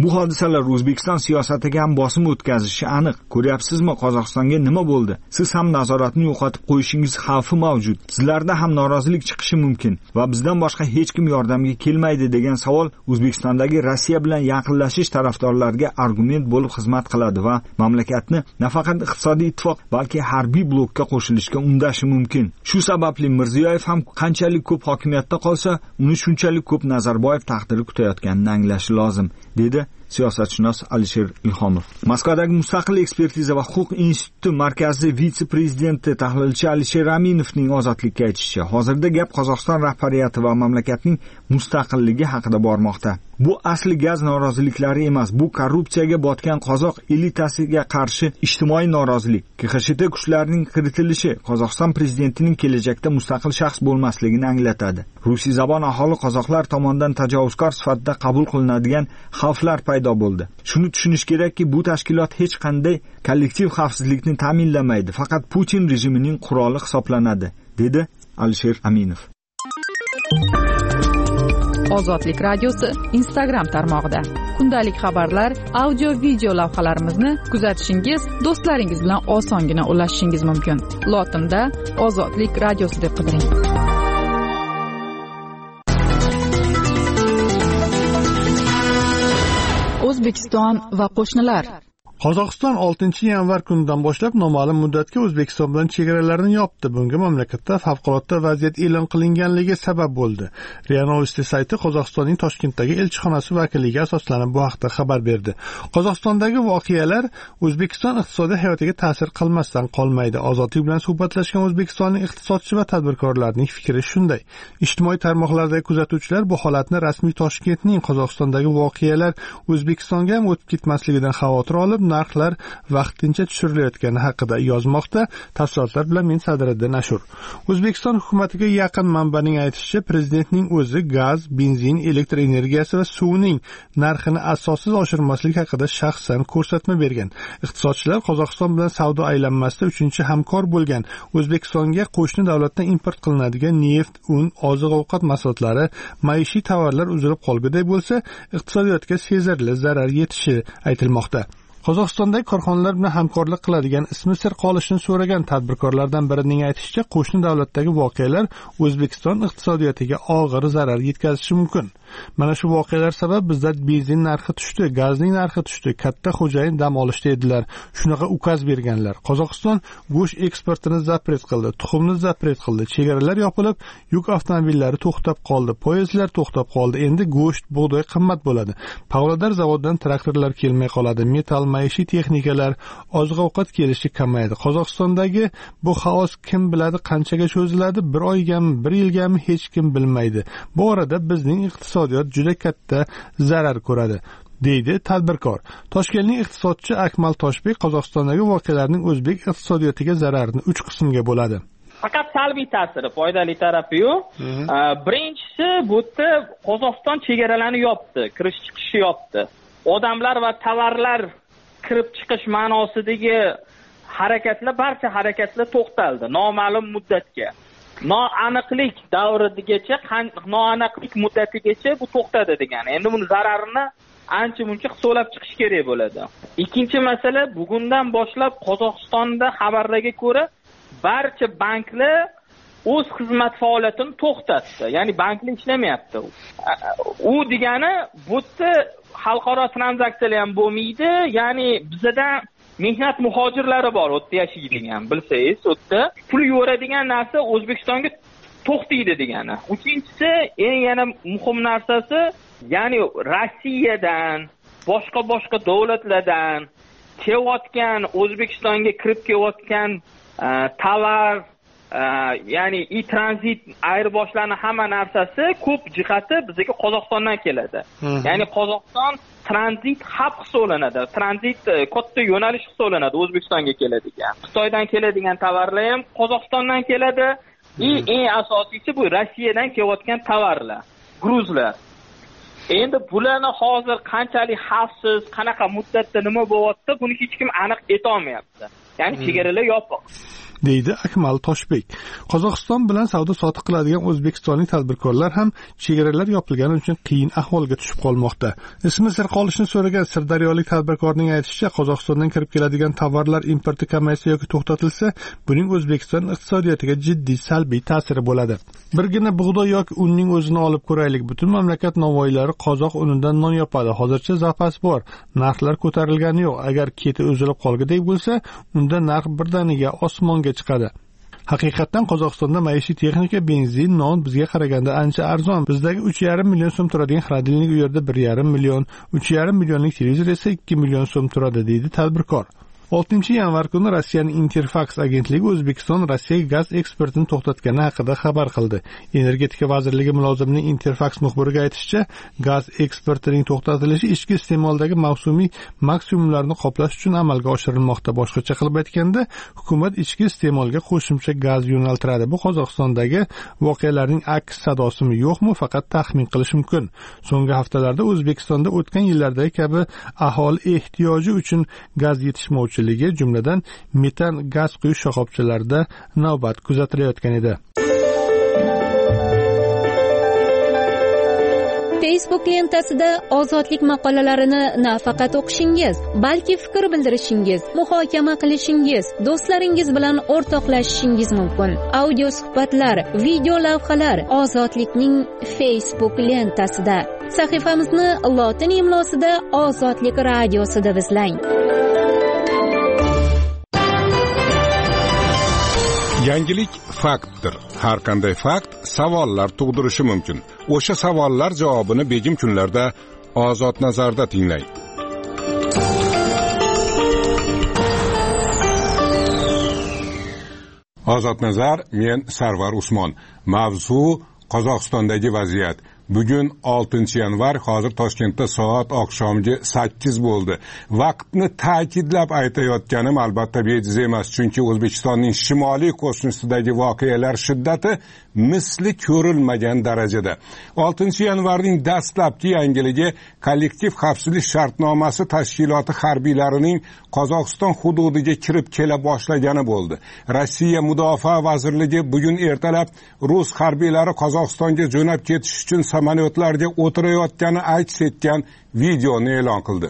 Bu hodisalar O'zbekiston siyosatiga ham bosim o'tkazishi aniq. Ko'ryapsizmi, Qozog'istonga nima bo'ldi? Siz ham nazoratni yo'qotib qo'yishingiz xavfi mavjud. Sizlarda ham norozilik chiqishi mumkin va bizdan boshqa hech kim yordamga kelmaydi degan savol O'zbekistondagi Rossiya bilan yaqinlashish tarafdorlariga argument bo'lib xizmat qiladi va mamlakatni nafaqat iqtisodiy ittifoq, balki harbiy blokka qo'shilishga undashi mumkin. Shu sababli Mirziyoyev ham qanchalik ko'p hokimiyatda qolsa, uni shunchalik ko'p Nazarboyev taqdiri kutayotganini anglashi lozim, dedi siyosatshunos Alisher Ilhomov. Moskvadagi Mustaqil ekspertiza va huquq instituti markaziy vitse-prezidenti tahlilchi Alisher Aminovning ozodlikka aytishicha, hozirda gap Qozog'iston rahbariyati va mamlakatning mustaqilligi haqida bormoqda. Bu asli gaz noroziliklari emas, bu korrupsiyaga botgan qozoq elitasiga qarshi ijtimoiy norozilik. KXSHT kuchlarining kiritilishi Qozog'iston prezidentining kelajakda mustaqil shaxs bo'lmasligini anglatadi. Rusiyzabon aholi qozoqlar tomonidan tajovuzkor sifatida qabul qilinadigan xavflar paydo bo'ldi. Shuni tushunish kerakki, bu tashkilot hech qanday kollektiv xavfsizlikni ta'minlamaydi, faqat Putin rejimining quroli hisoblanadi, dedi Alisher Aminov. Ozodlik radiosi Instagram tarmog'ida. Kundalik xabarlar, audio, video lavhalarimizni kuzatishingiz, do'stlaringiz bilan osongina ulashishingiz mumkin. Lotinda Ozodlik radiosi deb qidiring. O'zbekiston va qo'shnilar. Qozog'iston 6-yanvar kunidan boshlab noma'lum muddatga O'zbekiston bilan chegaralarini yopdi. Bunga mamlakatda favqulodda vaziyat e'lon qilinganligi sabab bo'ldi. RIA Novosti sayti Qozog'istonning Toshkentdagi elchixonasi vakiliga asoslanib bu haqda xabar berdi. Qozog'istondagi voqealar O'zbekiston iqtisodiy hayotiga ta'sir qilmasdan qolmaydi. Ozodlik bilan suhbatlashgan O'zbekistonning iqtisodchi va tadbirkorlarining fikri shunday. Ijtimoiy tarmoqlardagi kuzatuvchilar bu holatni rasmiy Toshkentning Qozog'istondagi voqealar O'zbekistonga ham o'tib ketmasligidan xavotir olib, narxlar vaqtincha tushirilayotgani haqida yozmoqda. Tafsilotlar bilan men Sadriddin Ashur. O'zbekiston hukumatiga yaqin manbaning aytishicha, prezidentning o'zi gaz, benzin, elektr energiyasi va suvning narxini asossiz oshirmaslik haqida shaxsan ko'rsatma bergan. Iqtisodchilar Qozog'iston bilan savdo aylanmasida 3-hamkor bo'lgan O'zbekistonga qo'shni davlatdan import qilinadigan neft, un, oziq-ovqat mahsulotlari, maishiy tovarlar uzilib qolguday bo'lsa, iqtisodiyotga sezilarli zarar yetishi aytilmoqda. Qozog'istondagi korxonalar bilan hamkorlik qiladigan ismi sir qolishini so'ragan tadbirkorlardan birining aytishicha, qo'shni davlatdagi voqealar O'zbekiston iqtisodiyotiga og'ir zarar yetkazishi mumkin. Mana shu voqealar sabab bizda benzin narxi tushdi, gazning narxi tushdi, katta xo'jayin dam olishda edilar. Shunaqa ukaz berganlar. Qozog'iston go'sht eksportini zapret qildi, tuxumni zapret qildi, chegaralar yopilib, yuk avtomobillari to'xtab qoldi, poyezdlar to'xtab qoldi. Endi go'sht, bug'doy qimmat bo'ladi. Pavlodar zavodidan traktorlar kelmay qoladi, metal, maishiy texnikalar, oziq-ovqat kelishi kamaydi. Qozog'istondagi bu xaos kim biladi qanchaga cho'ziladi? 1 oygami, 1 yilgami hech kim bilmaydi. Bu orada bizning iqtisodiyot juda katta zarar ko'radi, deydi tadbirkor. Toshkentning iqtisodchi Akmal Toshbek Qozog'istondagi voqealarning o'zbek iqtisodiyotiga zararini 3 qismga bo'ladi. Faqat salbiy ta'siri, foydali tarafi yo'q. Birinchisi, bu yerda Qozog'iston chegaralarni yopdi, kirish chiqishni yopdi. Odamlar va tovarlar kirib chiqish ma'nosidagi harakatlar, barcha harakatlar to'xtaldi noma'lum muddatga. Noaniqlik davrigacha, noaniqlik muddatigacha bu to'xtadi degani. Endi buni zararini ancha-muncha hisoblab chiqish kerak bo'ladi. Ikkinchi masala, bugundan boshlab Qozog'istonda xabarlarga ko'ra barcha banklar o'z xizmat faoliyatini to'xtatdi. Ya'ni banklar ishlamayapti. U degani bu yerda xalqaro tranzaksiyalar ham bo'lmaydi. Ya'ni bizda mehnat muhojirlari bor, u yerda yashaydigan, bilsangiz, u yerda pul yo'radigan narsa O'zbekistonga to'xtaydi degani. Uchinchisi, eng yana muhim narsasi, ya'ni Rossiyadan, boshqa davlatlardan kelayotgan, O'zbekistonga kirib kelayotgan tovar, ya'ni tranzit ayirboshlarini hamma narsasi ko'p jihati bizga Qozog'istondan keladi. Ya'ni Qozog'iston tranzit hab hisoblanadi. Tranzit katta yo'nalish hisoblanadi O'zbekistonga keladigan. Xitoydan keladigan tovarlar ham Qozog'istondan keladi. Eng asosiysi bu Rossiyadan kelayotgan tovarlar, gruzlar. Endi bularni hozir qanchalik xavfsiz, qanaqa muddatda nima bo'lyapti, buni hech kim aniq ayta olmayapti. Ya'ni chegaralar yopiq. deydi Akmal Toshbek. Qozog'iston bilan savdo sotiq qiladigan o'zbekistonlik tadbirkorlar ham chegaralar yopilgani uchun qiyin ahvolga tushib qolmoqda. Ismi sir qolishini so'ragan sirdaryolik tadbirkorning aytishicha, Qozog'istondan kirib keladigan tovarlar importi kamaysa yoki to'xtatilsa, buning O'zbekiston iqtisodiyotiga jiddiy salbiy ta'siri bo'ladi. Birgina bug'doy yoki unning o'zini olib ko'raylik. Butun mamlakat novvoylari qozoq unidan non yopadi. Hozircha zapas bor. Narxlar ko'tarilgani yo'q. Agar keti uzilib qolgudek bo'lsa, unda narx birdaniga osmonga chiqadi. Haqiqatan Qozog'istonda maishiy texnika, benzin, non bizga qaraganda ancha arzon. Bizdagi 3,5 million so'm turadigan xolodilnik u yerda 1,5 million, 3,5 millionlik televizor esa 2 million so'm turadi, deydi tadbirkor. 6-yanvar kuni Rossiyaning Interfax agentligi O'zbekiston Rossiyaga gaz eksportini to'xtatgani haqida xabar qildi. Energetika vazirligi mulozimining Interfax muxbiriga aytishicha, gaz eksportining to'xtatilishi ichki iste'moldagi mavsumiy maksimumlarni qoplash uchun amalga oshirilmoqda. Boshqacha qilib aytganda, hukumat ichki iste'molga qo'shimcha gaz yo'naltiradi. Bu Qozog'istondagi voqealarning aks sadosimi yo'qmi, faqat taxmin qilish mumkin. So'nggi haftalarda O'zbekistonda o'tgan yillardagi kabi aholi ehtiyoji uchun gaz yetishmovchi, jumladan metan gaz quyish shoxobchalarida navbat kuzatilayotgan edi. Facebook lentasida ozodlik maqolalarini nafaqat o'qishingiz, balki fikr bildirishingiz, muhokama qilishingiz, do'stlaringiz bilan o'rtoqlashishingiz mumkin. Audio suhbatlar, video lavhalar Ozodlikning Facebook lentasida. Sahifamizni lotin imlosida Ozodlik radiosi deb izlang. Yangilik faktdir. Har qanday fakt savollar tug'dirishi mumkin. O'sha savollar javobini begim kunlarda Ozod nazarda tinglang. Ozod nazar, men Sarvar Usmon. Mavzu Qozog'istondagi vaziyat. Bugun 6-yanvar, hozir Toshkentda soat oqshomgi 8 bo'ldi. Vaqtni ta'kidlab aytayotganim albatta bejiz emas, chunki O'zbekistonning shimoliy qo'shnisidagi voqealar shiddati misli ko'rilmagan darajada. 6-yanvarning dastlabki yangiligi kollektiv xavfsizlik shartnomasi tashkiloti harbiylarining Qozog'iston hududiga kirib kela boshlagani bo'ldi. Rossiya Mudofaa vazirligi bugun ertalab rus harbiylari Qozog'istonga jo'nab ketish uchun samolyotlarga o'tirayotgani aks etgan videoni e'lon qildi.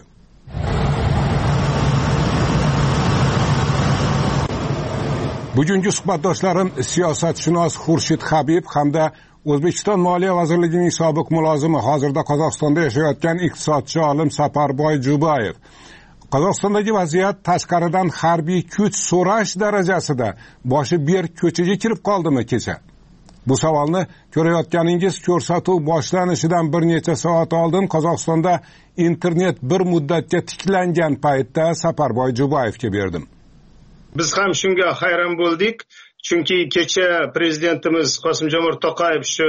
Bugungi suhbatdoshlarim siyosatshunos Xurshid Habib hamda O'zbekiston Moliya vazirligining sobiq mulozimi, hozirda Qozog'istonda yashayotgan iqtisodchi olim Saparboy Jubayev. Qozog'istondagi vaziyat tashqaridan harbiy kuch so'rash darajasida boshi berk ko'chaga kirib qoldimi kecha? Bu savolni ko'rayotganingiz ko'rsatuv boshlanishidan bir necha soat oldin Qozog'istonda internet bir muddatga tiklangan paytda Saparboy Jubayevga berdim. Biz ham shunga hayron bo'ldik, chunki kecha prezidentimiz Qosimjomart To'qayev shu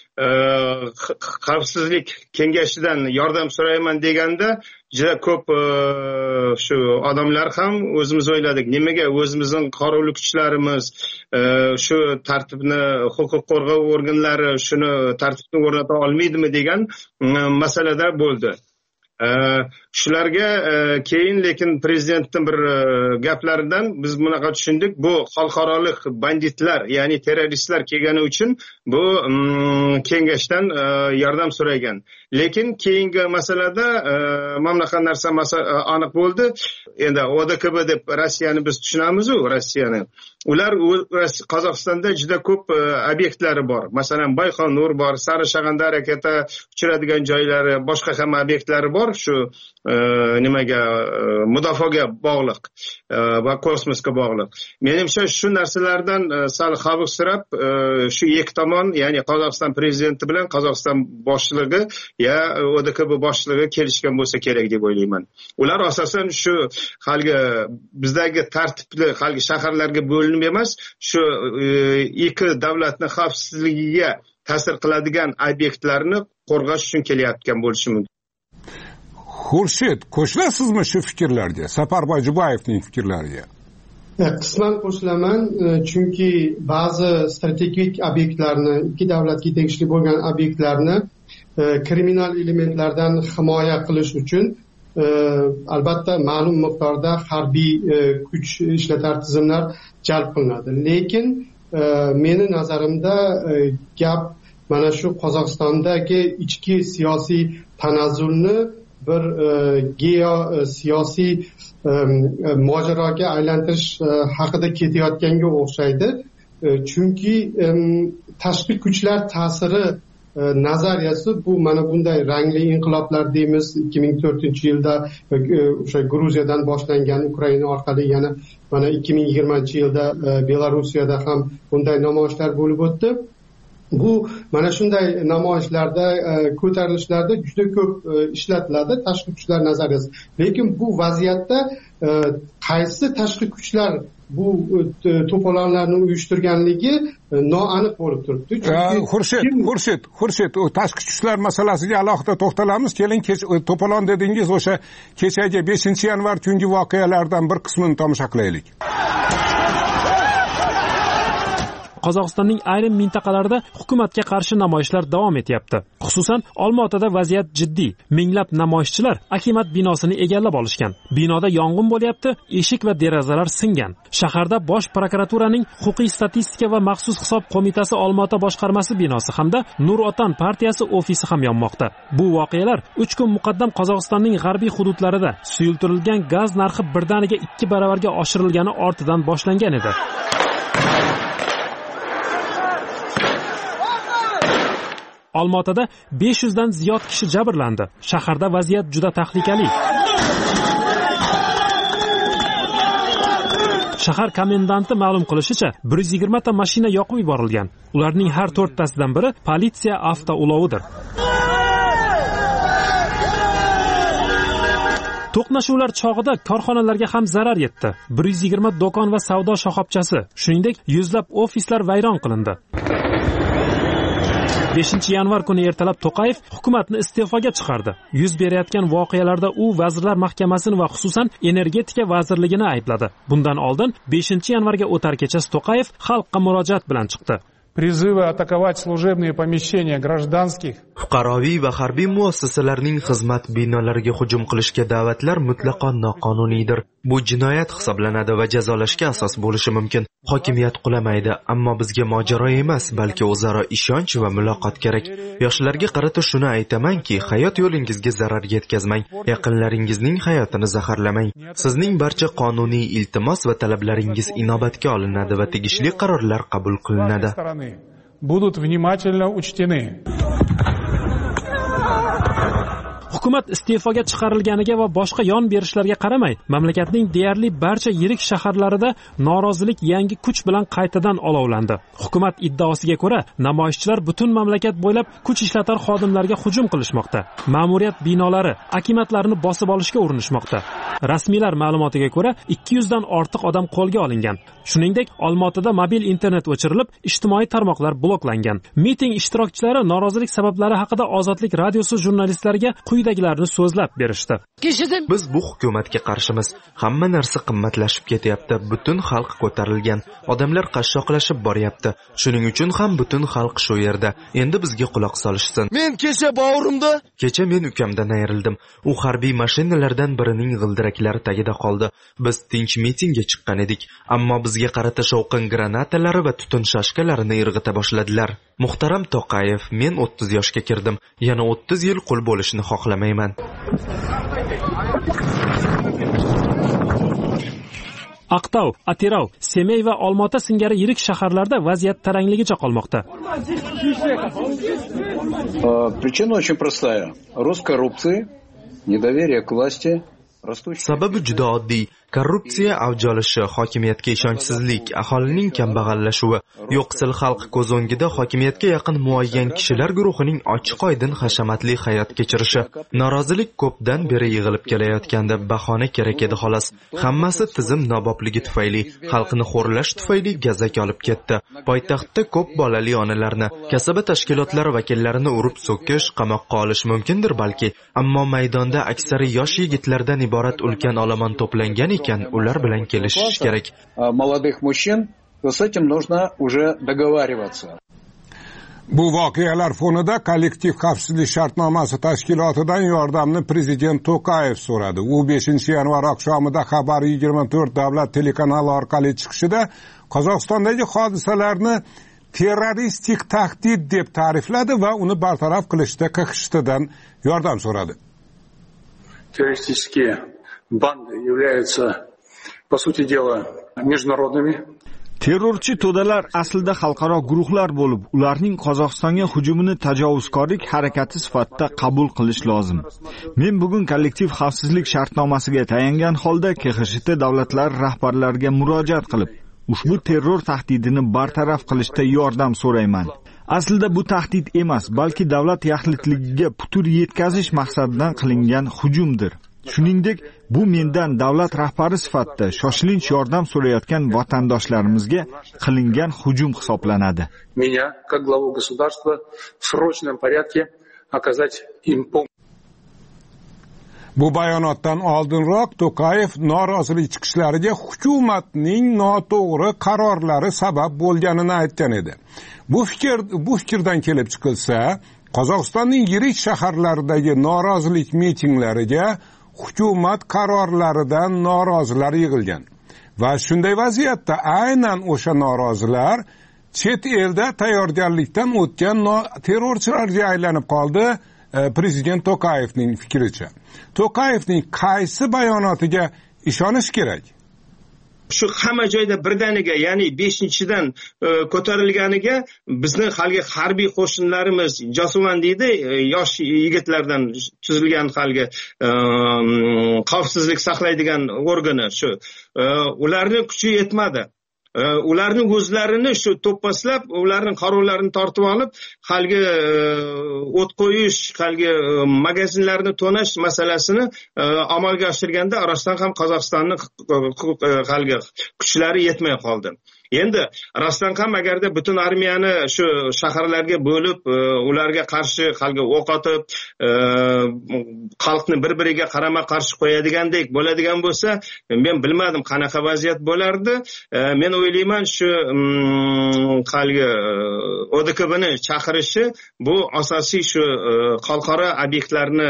xavfsizlik kengashidan yordam so'rayman deganda juda ko'p shu odamlar ham o'zimiz o'yladik, nimaga o'zimizning qurolli kuchlarimiz shu tartibni, huquq qo'rg'ov organlari shuni tartibni o'rnata olmaydimi degan masalada bo'ldi. Shularga keyin lekin prezidentning bir gaplaridan biz bunaqa tushundik, bu xalqaro banditlar, ya'ni terroristlar kelgani uchun bu kengashdan yordam so'ragan. Lekin keyingi masalada mana qanaqa narsa aniq bo'ldi. Endi ODKB deb Rossiyani biz tushunamiz-ku, Rossiyani. Ular Qozog'istonda juda ko'p obyektlari bor. Masalan, Bayqonur bor, Sarishag'anda harakatga uchradigan joylari, boshqa ham obyektlari bor. Shu nimaga mudofaaga bog'liq va kosmosga bog'liq. Menimcha shu narsalardan sal xavfsirab shu ikki tomon, ya'ni Qozog'iston prezidenti bilan Qozog'iston boshlig'i ya ODKB boshlig'i kelishgan bo'lsa kerak deb o'ylayman. Ular asosan shu halgi bizdagi tartibli halgi shaharlarga bo'linib emas, shu ikki davlatning xavfsizligiga ta'sir qiladigan obyektlarni qo'rg'ash uchun kelayotgan bo'lishi mumkin. Xurshid, qo'shilasizmi shu fikrlarga, Saparboy Jubayevning fikrlariga? Qisman qo'shilaman, chunki ba'zi strategik obyektlarni, ikki davlatga tegishli bo'lgan obyektlarni kriminal elementlardan himoya qilish uchun albatta ma'lum miqdorda harbiy kuch ishlatar tizimlar jalb qilinadi. Lekin meni nazarimda gap mana shu Qozog'istondagi ichki siyosiy tanazzulni bir geosiyosiy mojaroga aylantirish haqida ketayotganga o'xshaydi. Chunki tashqi kuchlar ta'siri nazariyasi bu mana bunday rangli inqiloblar deymiz. 2004-yilda o'sha Gruziyadan boshlangan, Ukraina orqali yana mana 2020-yilda Belarusiyada ham bunday namoyishlar bo'lib o'tdi. Bu mana shunday namoyishlarda, ko'tarilishlarda juda ko'p ishlatiladi tashqi kuchlar nazariyasi. Lekin bu vaziyatda qaysi tashqi kuchlar bu to'polonlarni uyushtirganligi noaniq bo'lib turibdi. Xurshid, o tashqi kuchlar masalasiga alohida to'xtalamiz. Keling, to'polon dedingiz, o'sha kechagi 5-yanvar kungi voqealardan bir qismini tomosha qilaylik. Qozog'istonning ayrim mintaqalarida hukumatga qarshi namoyishlar davom etyapti. Xususan, Olmaotada vaziyat jiddiy. Minglab namoyishchilar Akimat binosini egallab olishgan. Binoda yong'in bo'lyapti, eshik va derazalar singan. Shaharda Bosh prokuraturaning huquqiy statistika va maxsus hisob qo'mitasi Olmaota boshqarmasi binosi hamda Nur Otan partiyasi ofisi ham yonmoqda. Bu voqealar 3 kun muqaddam Qozog'istonning g'arbiy hududlarida suyultirilgan gaz narxi birdaniga 2 baravarga oshirilgani ortidan boshlangan edi. Olmaotada 500 dan ziyod kishi jabrlandi. Shaharda vaziyat juda tahlikali. Shahar komendanti ma'lum qilishicha, 120 ta mashina yoqib yuborilgan. Ularning har 4 tasidan biri politsiya avtoulovidir. To'qnashuvlar chog'ida korxonalarga ham zarar yetdi. 120 do'kon va savdo shoxobchasi, shuningdek, yuzlab ofislar vayron qilindi. 5-yanvar kuni ertalab To'qayev hukumatni iste'foga chiqardi. Yuz berayotgan voqealarda u Vazirlar Mahkamasini va xususan Energetika vazirligini aybladi. Bundan oldin 5-yanvarga o'tar kechasi To'qayev xalqqa murojaat bilan chiqdi. Призывы атаковать служебные помещения гражданских. Fuqaroviy va harbiy muassasalarning xizmat binolariga hujum qilishga da'vatlar mutlaqo noqonuniydir. Bu jinoyat hisoblanadi va jazolashga asos bo'lishi mumkin. Hokimiyat qulamaydi, ammo bizga mojaro emas, balki o'zaro ishonch va muloqot kerak. Yoshlarga qarata shuni aytamanki, hayot yo'lingizga zarar yetkazmang, yaqinlaringizning hayotini zaharlamang. Sizning barcha qonuniy iltimos va talablaringiz inobatga olinadi va tegishli qarorlar qabul qilinadi. Будут внимательно учтены. Hukumat iste'foga chiqarilganiga va boshqa yon berishlarga qaramay, mamlakatning deyarli barcha yirik shaharlarida norozilik yangi kuch bilan qaytadan olovlandi. Hukumat iddaosiga ko'ra, namoyishchilar butun mamlakat bo'ylab kuch ishlatar xodimlarga hujum qilishmoqda. Ma'muriyat binolari, akimatlarni bosib olishga urinishmoqda. Rasmiylar ma'lumotiga ko'ra, 200 dan ortiq odam qo'lga olingan. Shuningdek, Olmaotada mobil internet o'chirilib, ijtimoiy tarmoqlar bloklangan. Miting ishtirokchilari norozilik sabablari haqida Ozodlik radiosi jurnalistlariga quyidagilarni so'zlab berishdi. Biz bu hukumatga qarshimiz. Hamma narsa qimmatlashib ketyapti. Butun xalq ko'tarilgan. Odamlar qashshoqlashib boryapti. Shuning uchun ham butun xalq shu yerda. Endi bizga quloq solishsin. Men Kecha men ukamdan ayrildim. U harbiy mashinalardan birining g'ildiraklari tagida qoldi. Biz tinch mitingga chiqqan edik, ammo bizga qarata shovqin granatalari va tutun shashkalarini irg'ita boshladilar. Muhtaram To'qayev, men 30 yoshga kirdim. Yana 30 yil qul bo'lishni xohlamayman. Aqtau, Atirau, Semey va Olmaota singari yirik shaharlarda vaziyat tarangligicha qolmoqda. Причина очень простая. Рост коррупции, недоверие к власти. Sababi juda oddiy. Korrupsiya avj olishi, hokimiyatga ishonchsizlik, aholining kambag'allashuvi, yo'qsil xalq ko'z o'ngida hokimiyatga yaqin muayyan kishilar guruhining ochiq-oydin hashamatli hayot kechirishi. Norozilik ko'pdan beri yig'ilib kelayotganda bahona kerak edi xolos. Hammasi tizim nobobligi tufayli, xalqni xo'rlash tufayli gazak olib ketdi. Poytaxtda ko'p bolali onalarni, kasaba tashkilotlari vakillarini urib so'kish, qamoqqa olish mumkindir balki, ammo maydonda aksari yosh yigitlardan iborat ulkan olomon to'plangan ekan, ular bilan kelishish kerak. Молодых мужчин, с этим нужно уже договариваться. Bu voqealar fonida kollektiv xavfsizlik shartnomasi tashkilotidan yordamni prezident To'qayev so'radi. U 5-yanvar oqshomida Xabar 24 davlat telekanali orqali chiqishida Qozog'istondagi hodisalarni terroristik tahdid deb ta'rifladi va uni bartaraf qilishda KXDdan yordam so'radi. Террористические банды являются, по сути дела, международными. Terrorchi to'dalar aslida xalqaro guruhlar bo'lib, ularning Qozog'istonga hujumini tajovuzkorlik harakati sifatida qabul qilish lozim. Men bugun kollektiv xavfsizlik shartnomasiga tayangan holda KXT davlatlari rahbarlariga murojaat qilib, ushbu terror tahdidini bartaraf qilishda yordam so'rayman. Aslida bu tahdid emas, balki davlat yaxlitligiga putur yetkazish maqsadidan qilingan hujumdir. Shuningdek, bu mendan davlat rahbari sifatida shoshilinch yordam so'rayotgan vatandoshlarimizga qilingan hujum hisoblanadi. Меня, как главу государства, в срочном порядке оказать им помощь. Bu bayonotdan oldinroq To'qayev norozilik chiqishlariga hukumatning noto'g'ri qarorlari sabab bo'lganini aytgan edi. Bu fikrdan kelib chiqilsa, Qozog'istonning yirik shaharlaridagi norozilik mitinglariga hukumat qarorlaridan norozilar yig'ilgan. Va shunday vaziyatda aynan o'sha norozilar chet elda tayyorgarlikdan o'tgan terrorchilarga aylanib qoldi. Prezident To'qayevning fikricha. To'qayevning qaysi bayonotiga ishonish kerak? Shu hamma joyda birdaniga, ya'ni 5-dan ko'tarilganiga bizni halgi harbiy qo'shinlarimiz Josuvan deydi, yosh yigitlardan tuzilgan halgi xavfsizlik saqlaydigan organi shu. Ularning kuchi yetmadi. Ularning o'zlarini shu to'ppaslab, ularning qarovlarini tortib olib, halgi o't qo'yish, halgi magazinlarni to'nash masalasini amalga oshirganda orasidan ham Qozog'istonning halgi kuchlari yetmay qoldi. Endi rostdan ham agarda butun armiyani shu shaharlarga bo'lib, ularga qarshi halgi o'q otib, xalqni bir-biriga qarama-qarshi qo'yadigandek bo'ladigan bo'lsa, men bilmadim qanaqa vaziyat bo'lardi. Men o'ylayman shu halgi ODKBni chaqirishi bu asosiy shu xalqaro obyektlarni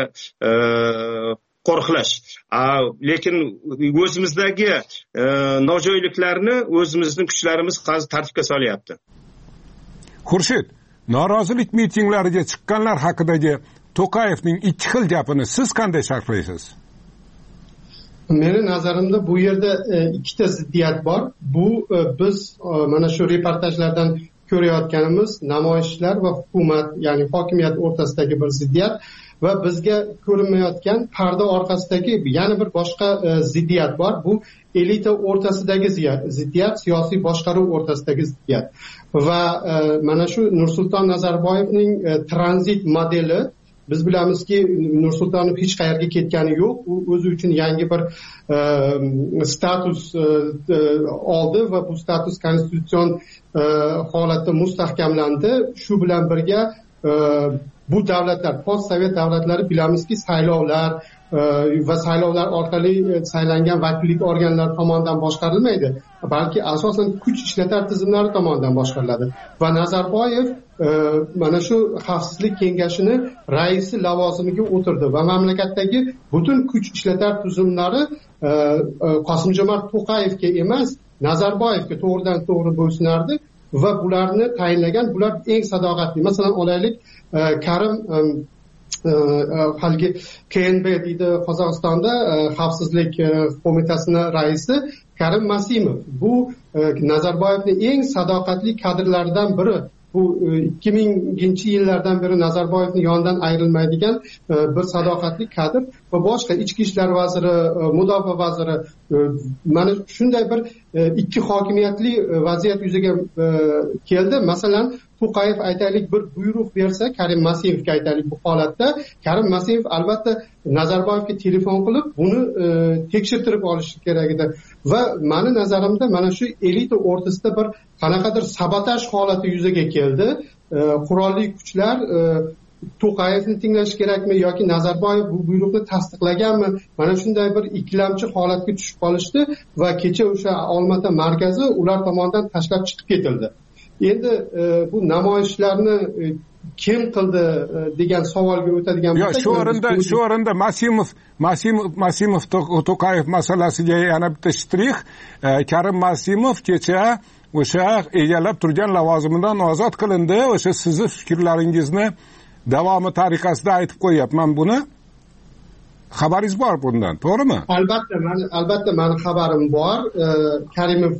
qo'riqlash. Lekin o'zimizdagi nojo'yliklarni o'zimizning kuchlarimiz tartibga solyapti. Xurshid, norozilik mitinglariga chiqqanlar haqidagi To'qayevning ikki xil gapini siz qanday sharhlaysiz? Meni nazarimda bu yerda ikkita ziddiyat bor. Bu biz mana shu reportajlardan ko'rayotganimiz namoyishlar va hukumat, ya'ni hokimiyat o'rtasidagi bir ziddiyat va bizga ko'rinmayotgan parda orqasidagi yana bir boshqa ziddiyat bor. Bu elita o'rtasidagi ziddiyat, siyosiy boshqaruv o'rtasidagi ziddiyat. Va mana shu Nursulton Nazarboyevning tranzit modeli, biz bilamizki Nursultonov hech qayerga ketgani yo'q. U o'zi uchun yangi bir status oldi va bu status konstitutsion holatda mustahkamlandi. Shu bilan birga bu davlatlar, postsovet davlatlari bilamizki saylovlar va saylovlar orqali saylangan vakillik organlari tomonidan boshqarilmaydi, balki asosan kuch ishlatar tizimlari tomonidan boshqariladi. Va Nazarboyev mana shu xavfsizlik kengashini raisi lavozimiga o'tirdi va mamlakatdagi butun kuch ishlatar tizimlari Qosimjomart To'qayevga emas, Nazarboyevga to'g'ridan to'g'ri bo'ysunardi va bularni tayinlagan, bular eng sadoqatli. Masalan, olaylik, Karim halgi KNB deydi Qozog'istonda xavfsizlik qo'mitasining raisi Karim Masimov. Bu Nazarboyevning eng sadoqatli kadrlaridan biri. Bu 2000-yillardan beri Nazarboyevning yonidan ayrilmaydigan bir sadoqatli kadr va boshqa ichki ishlar vaziri, mudofaa vaziri, mana shunday bir ikki hokimiyatli vaziyat yuzaga keldi. Masalan, To'qayev aytaylik bir buyruq bersa, Karim Masiyevga aytaylik bu holatda, Karim Masiyev albatta Nazarboyevga telefon qilib buni tekshirtirib olishi kerak edi. Va meni nazarimda mana shu elita o'rtasida bir qanaqadir sabotaj holati yuzaga keldi. Qurolli kuchlar To'qayevni tinglash kerakmi yoki Nazarboyev bu buyruqni tasdiqlaganmi? Mana shunday bir ikkilamchi holatga tushib qolishdi va kecha o'sha Olmaota markazi ular tomonidan tashlab chiqib ketildi. endi bu namoyishlarni kim qildi degan savolga o'tadigan bo'lsak, shu o'rinda Masimov To'qayev masalasiga yana bitta shtrix. Karim Masimov kecha o'sha egallab turgan lavozimidan ozod qilindi. O'sha sizni fikrlaringizni davomi tariqasida aytib qo'yapman buni. Xabaringiz bor bundan, to'g'rimi? Albatta mani xabarim bor. Karimov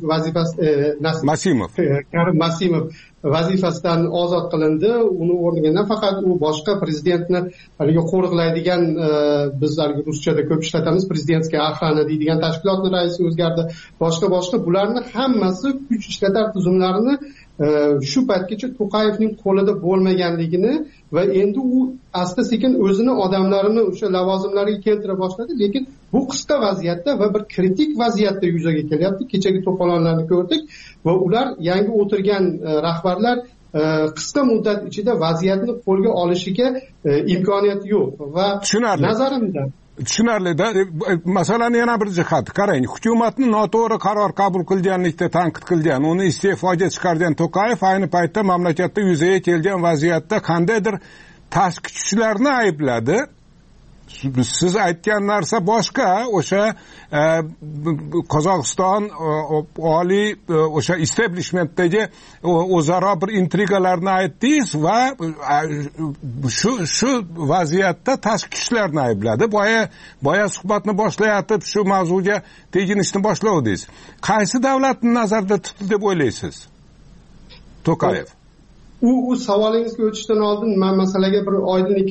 Karim Masimov vazifasidan ozod qilindi. Uni o'rniga nafaqat u boshqa prezidentni haligi qo'riqlaydigan, biz ruschada ko'p ishlatamiz, prezidentskiy охрана deydigan tashkilotni raisi o'zgardi. Boshqa bularni hammasi kuch ishlatar tuzumlarini shu paytgacha To'qayevning qo'lida bo'lmaganligini va endi u asta sekin o'zini odamlarini o'sha lavozimlarga keltira boshladi, lekin bu qisqa vaziyatda va bir kritik vaziyatda yuzaga kelyapti. Kechagi to'polonlarni ko'rdik va ular yangi o'tirgan rahbarlar qisqa muddat ichida vaziyatni qo'lga olishiga imkoniyat yo'q va nazarimda tushunarli-da. Masalani yana bir jihati qarang, hukumatni noto'g'ri qaror qabul qilganlikda tanqid qilgan, uni iste'foga chiqargan To'qayev ayni paytda mamlakatda yuzaga kelgan vaziyatda qandaydir tashqi kuchlarni aybladi. Siz aytgan narsa boshqa. O'sha Qozog'iston oliy o'sha establishmentdagi o'zaro bir intrigalarni aytdingiz va shu vaziyatda tashqi kuchlarni aybladi. Boya suhbatni boshlayotib shu mavzuga teginishni boshlavdingiz. Qaysi davlatni nazarda tutdi deb o'ylaysiz, To'qayev? U savolingizga o'tishdan oldin men masalaga bir oydinlik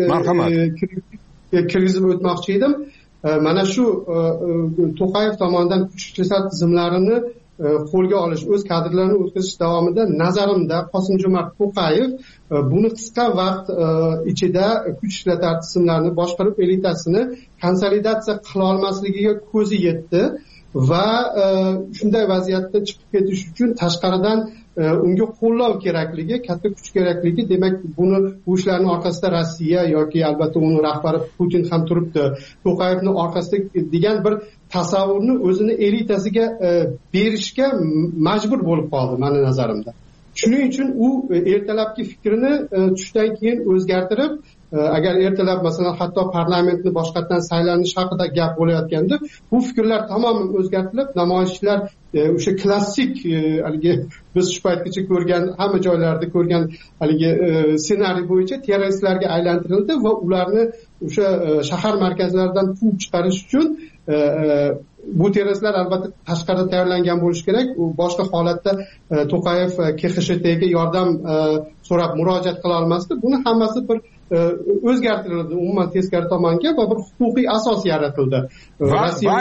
kirgizib o'tmoqchi edim. Mana shu To'qayev tomonidan kuch ishlatar tizimlarini qo'lga olish, o'z kadrlarini o'tkazish davomida nazarimda Qosim-Jo'mart To'qayev buni qisqa vaqt ichida kuch ishlatar tizimlarini boshqarib elitasini konsolidatsiya qila olmasligiga ko'zi yetdi va shunday vaziyatda chiqib ketish uchun tashqaridan unga qo'llov kerakligi, katta kuch kerakligi, demak buni bu ishlarning orqasida Rossiya yoki albatta uni rahbari Putin ham turibdi, To'qayevning orqasida degan bir tasavvurni o'zini elitasiga berishga majbur bo'lib qoldi meni nazarimda. Shuning uchun u ertalabki fikrini tushdan keyin o'zgartirib, agar ertalab masalan hatto parlamentni boshqatdan saylanish haqida gap bo'layotganda bu fikrlar tamoman o'zgartirilib, namoyishlar o'sha klassik haligi biz shu paytgacha ko'rgan, hamma joylarda ko'rgan haligi ssenariy bo'yicha terroristlarga aylantirildi va ularni o'sha shahar markazlaridan quvib chiqarish uchun bu terroristlar albatta tashqarida tayyorlangan bo'lishi kerak. U boshqa holatda To'qayev KXSHTga yordam so'rab murojaat qila olmasdi. Buni hammasi bir o'zgartirildi umuman teskari tomonga va bir huquqiy asos yaratildi. Va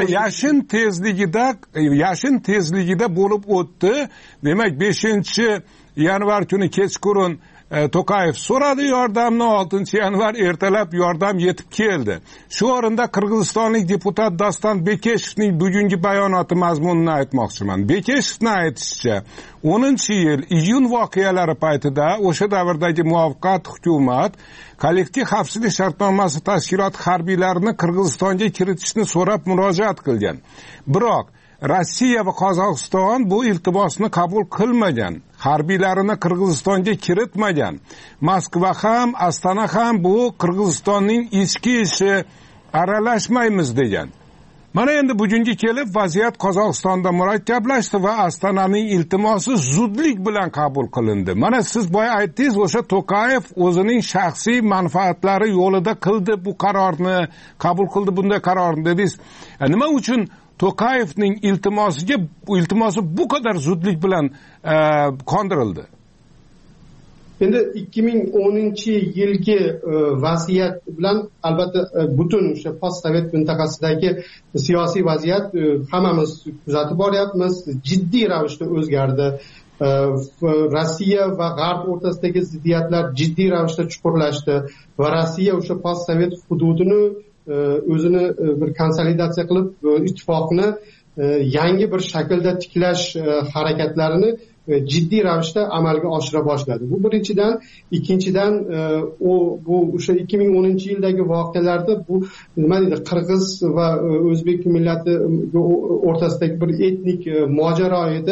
yashin tezligida bo'lib o'tdi. Demak 5-yanvar kuni kechqurun To'qayev so'radi yordamni, 6-yanvar ertalab yordam yetib keldi. Shu o'rinda qirg'izistonlik deputat Doston Bekeshevning bugungi bayonoti mazmunini aytmoqchiman. Bekeshevning aytishicha 10-yil iyun voqealari paytida o'sha davrdagi muvaqqat hukumat kollektiv xavfsizlik shartnomasi tashkiloti harbiylarini Qirg'izistonga kiritishni so'rab murojaat qilgan. Biroq Rossiya va Qozog'iston bu iltimosni qabul qilmagan. Harbiylarini Qirg'izistonga kiritmagan. Moskva ham, Astana ham bu Qirg'izistonning ichki ishi, aralashmaymiz degan. Mana endi bugunga kelib vaziyat Qozog'istonda murakkablashdi va Astananing iltimosi zudlik bilan qabul qilindi. Mana siz boya aytdingiz, o'sha To'qayev o'zining shaxsiy manfaatlari yo'lida qildi bu qarorni, qabul qildi bunday qarorni dedingiz. Nima uchun To'qayevning iltimosi bu kadar zudlik bilan qondirildi? Endi 2010-yilgi vaziyat bilan albatta butun o'sha postsovet mintaqasidagi siyosiy vaziyat hammamiz kuzatib boryapmiz, jiddiy ravishda o'zgardi. Rossiya va G'arb o'rtasidagi ziddiyatlar jiddiy ravishda chuqurlashdi va Rossiya o'sha postsovet hududini o'zini bir konsolidatsiya qilib ittifoqni yangi bir shaklda tiklash harakatlarini jiddiy ravishda amalga oshira boshladi. Bu birinchidan. Ikkinchidan bu o'sha 2010-yildagi voqealarda bu nima deydi, qirg'iz va o'zbek millati o'rtasidagi bir etnik mojaro edi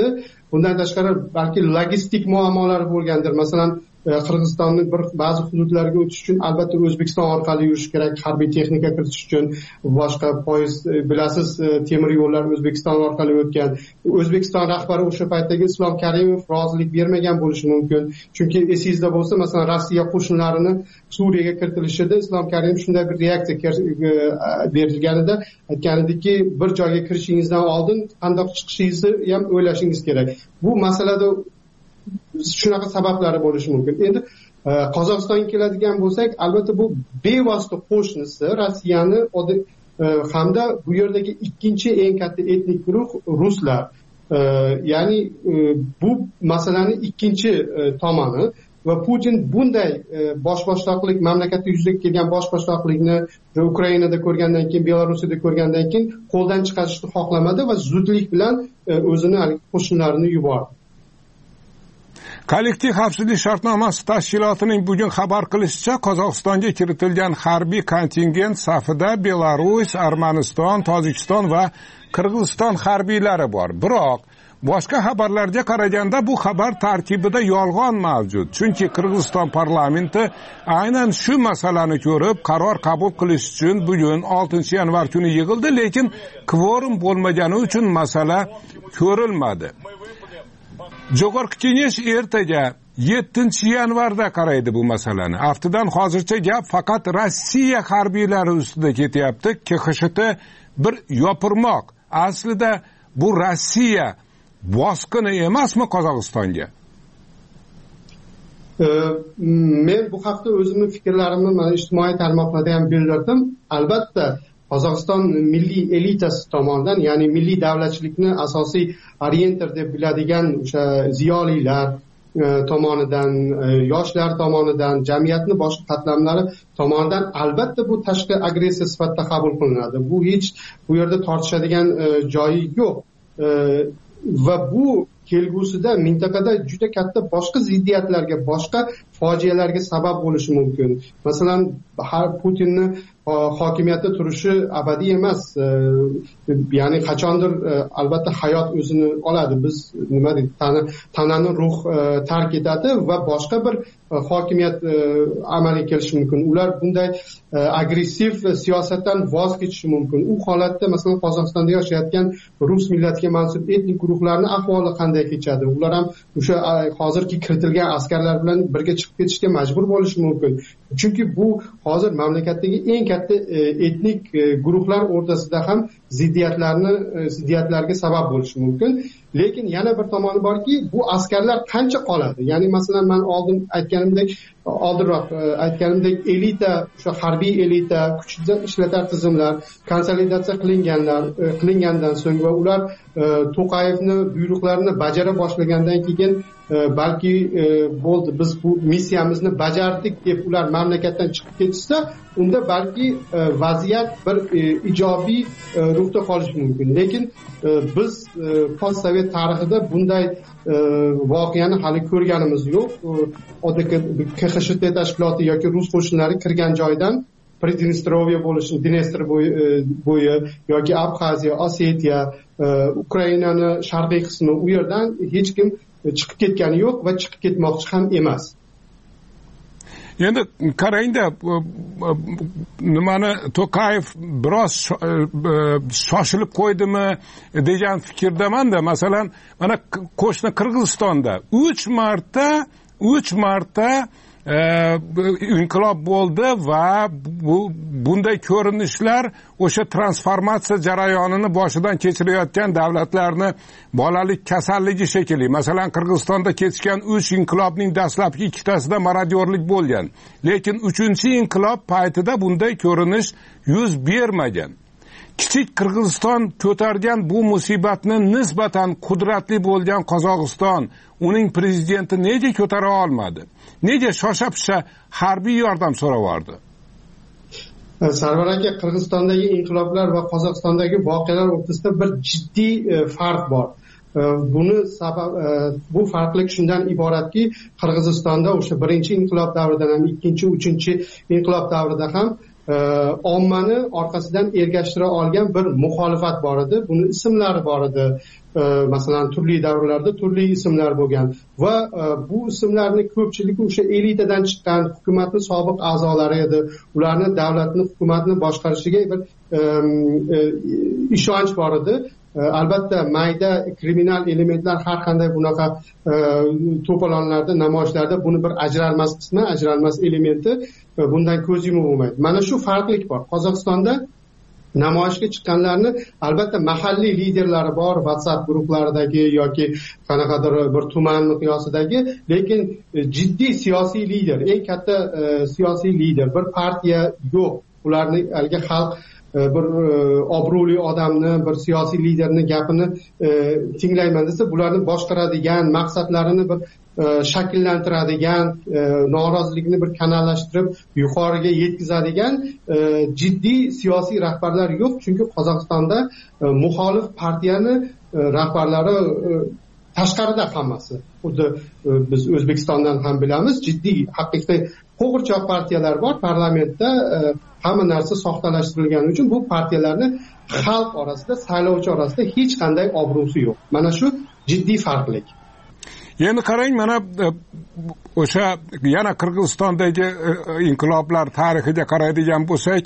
bundan tashqari balki logistik muammolar bo'lgandir. Masalan, Qirg'izistonning ba'zi hududlariga o'tish uchun albatta O'zbekiston orqali yurish kerak, harbiy texnika kiritish uchun. Boshqa poyezd, bilasiz, temir yo'llar O'zbekiston orqali o'tgan. O'zbekiston rahbari o'sha paytdagi Islom Karimov rozilik bermagan bo'lishi mumkin. Chunki esingizda bo'lsa, masalan, Rossiya qo'shinlarini Suriyaga kiritilishida Islom Karimov shunday bir reaksiya berilganida aytgan ediki, bir joyga kirishingizdan oldin qandoq chiqishingizni ham o'ylashingiz kerak. Bu masalada shunaqa sabablari bo'lishi mumkin. Endi Qozog'istonga keladigan bo'lsak, albatta bu bevosita qo'shnisi Rossiyani hamda bu yerdagi ikkinchi eng katta etnik guruh ruslar. Ya'ni bu masalaning ikkinchi tomoni va Putin bunday boshboshdoqlik, mamlakatda yuzaga kelgan boshboshdoqlikni Ukrainada ko'rgandan keyin, Belarusda ko'rgandan keyin qo'ldan chiqarishni xohlamadi va zudlik bilan o'zini qo'shinlarini yubordi. Kollektiv xavfsizlik shartnomasi tashkilotining bugun xabar qilishicha, Qozog'istonga kiritilgan harbiy kontingent safida Belarus, Armaniston, Tojikiston va Qirg'iziston harbiylari bor. Biroq boshqa xabarlarga qaraganda bu xabar tarkibida yolg'on mavjud. Chunki Qirg'iziston parlamenti aynan shu masalani ko'rib, qaror qabul qilish uchun bugun 6-yanvar kuni yig'ildi, lekin kvorum bo'lmagani uchun masala ko'rilmadi. Jo'g'org'i Kengash ertaga 7-yanvarda qaraydi bu masalani. Aftidan hozircha gap faqat Rossiya harbiylari ustida ketyapti. KXSHT bir yopirmoq. Aslida bu Rossiya bosqini emasmi Qozog'istonga? Men bu haqda o'zimning fikrlarimni mana ijtimoiy tarmoqlarda ham bildirdim. Albatta Qozog'iston milliy elitasi tomonidan, ya'ni milliy davlatchilikni asosiy orientir deb biladigan o'sha ziyolilar tomonidan, yoshlar tomonidan, jamiyatni boshqa qatlamlari tomonidan albatta bu tashqi agressiya sifatida qabul qilinadi. Bu hech bu yerda tortishadigan joyi yo'q. Va bu kelgusida mintaqada juda katta boshqa ziddiyatlarga, boshqa fojialarga sabab bo'lishi mumkin. Masalan, Putinni hokimiyatda turishi abadiy emas. Ya'ni qachondir albatta hayot o'zini oladi. Biz nima deydi, tanani ruh tark etadi va boshqa bir hokimiyat amalga kelishi mumkin. Ular bunday agressiv siyosatdan voz kechishi mumkin. U holatda masalan Qozog'istonda yashayotgan rus millatiga mansub etnik guruhlarning ahvoli qanday kechadi? Ular ham o'sha hozirgi kiritilgan askarlar bilan birga chiqib ketishga majbur bo'lishi mumkin. Chunki bu hozir mamlakatdagi eng katta etnik guruhlar o'rtasida ham ziddiyatlarga sabab bo'lishi mumkin. Lekin yana bir tomoni borki, bu askarlar qancha qoladi? Ya'ni masalan men oldinroq aytganimdek elita, o'sha harbiy elita, kuchda ishlatar tizimlar konsolidatsiya qilingandan so'ng va ular To'qayevni buyruqlarini bajara boshlagandan keyin balki bo'ldi, biz bu missiyamizni bajardik deb ular mamlakatdan chiqib ketishsa, unda balki vaziyat bir ijobiy ruhda qolishi mumkin. Lekin biz postsovet tarixida bunday voqeani hali ko'rganimiz yo'q. KXSHT tashkiloti yoki rus qo'shinlari kirgan joydan Pridnestrovye bo'lishi, Dnestr bo'yi yoki Abxaziya, Osetiya, Ukrainani sharqiy qismi, u yerdan hech kim chiqib ketgani yo'q va chiqib ketmoqchi ham emas. Endi qarangda, nimani To'qayev biroz shoshilib qo'ydimi degan fikrdamanda. Masalan, mana qo'shni Qirg'izistonda 3 marta inqilob bo'ldi va bunday ko'rinishlar o'sha transformatsiya jarayonini boshidan kechirayotgan davlatlarni bolalik kasalligi shekilli. Masalan, Qirg'izistonda kechgan 3 inqilobning dastlabki 2tasida marodyorlik bo'lgan. Lekin 3-inqilob paytida bunday ko'rinish yuz bermagan. Kichik Qirg'iziston ko'targan bu musibatni nisbatan qudratli bo'lgan Qozog'iston, uning prezidenti nega ko'tara olmadi? Nega shosha-pisha harbiy yordam so'ravardi? Sarvar aka, Qirg'izistondagi inqiloblar va Qozog'istondagi voqealar o'rtasida bir jiddiy farq bor. Bu farqlik shundan iboratki, Qirg'izistonda o'sha birinchi inqilob davrida ham, ikkinchi, uchinchi inqilob davrida ham ommani orqasidan ergashtira olgan bir muxolifat bor edi. Buni ismlari bor edi. Masalan, turli davrlarda turli ismlar bo'lgan va bu ismlarni ko'pchiligi o'sha elitadan chiqqan hukumatning sobiq a'zolari edi. Ularni davlatni, hukumatni boshqarishiga bir ishonch bor edi. Albatta mayda kriminal elementlar har qanday bunaqa to'polonlarda, namoyishlarda buni bir ajralmas qismi, ajralmas elementi, bundan ko'z yumib bo'lmaydi. Mana shu farqlik bor. Qozog'istonda namoyishga chiqqanlarni albatta mahalliy liderlari bor, WhatsApp guruhlaridagi yoki qanaqadir bir tuman miqyosidagi, lekin jiddiy siyosiy lider, eng katta siyosiy lider, bir partiya yo'q. Ularni haligi xalq bir obro'li odamni, bir siyosiy liderni gapini tinglayman desa, bularni boshqaradigan, maqsadlarini bir shakllantiradigan, norozilikni bir kanallashtirib yuqoriga yetkazadigan jiddiy siyosiy rahbarlar yo'q. Chunki Qozog'istonda muxolif partiyani rahbarlari tashqarida hammasi. Xuddi biz O'zbekistondan ham bilamiz, jiddiy haqiqiy qo'g'irchoq partiyalar bor parlamentda. Hamma narsa soxtalashtirilgani uchun bu partiyalarni xalq orasida, saylovchi orasida hech qanday obro'si yo'q. Mana shu jiddiy farqlik. Endi qarang, mana o'sha yana Qirg'izistondagi inqiloblar tarixiga qaraydigan bo'lsak,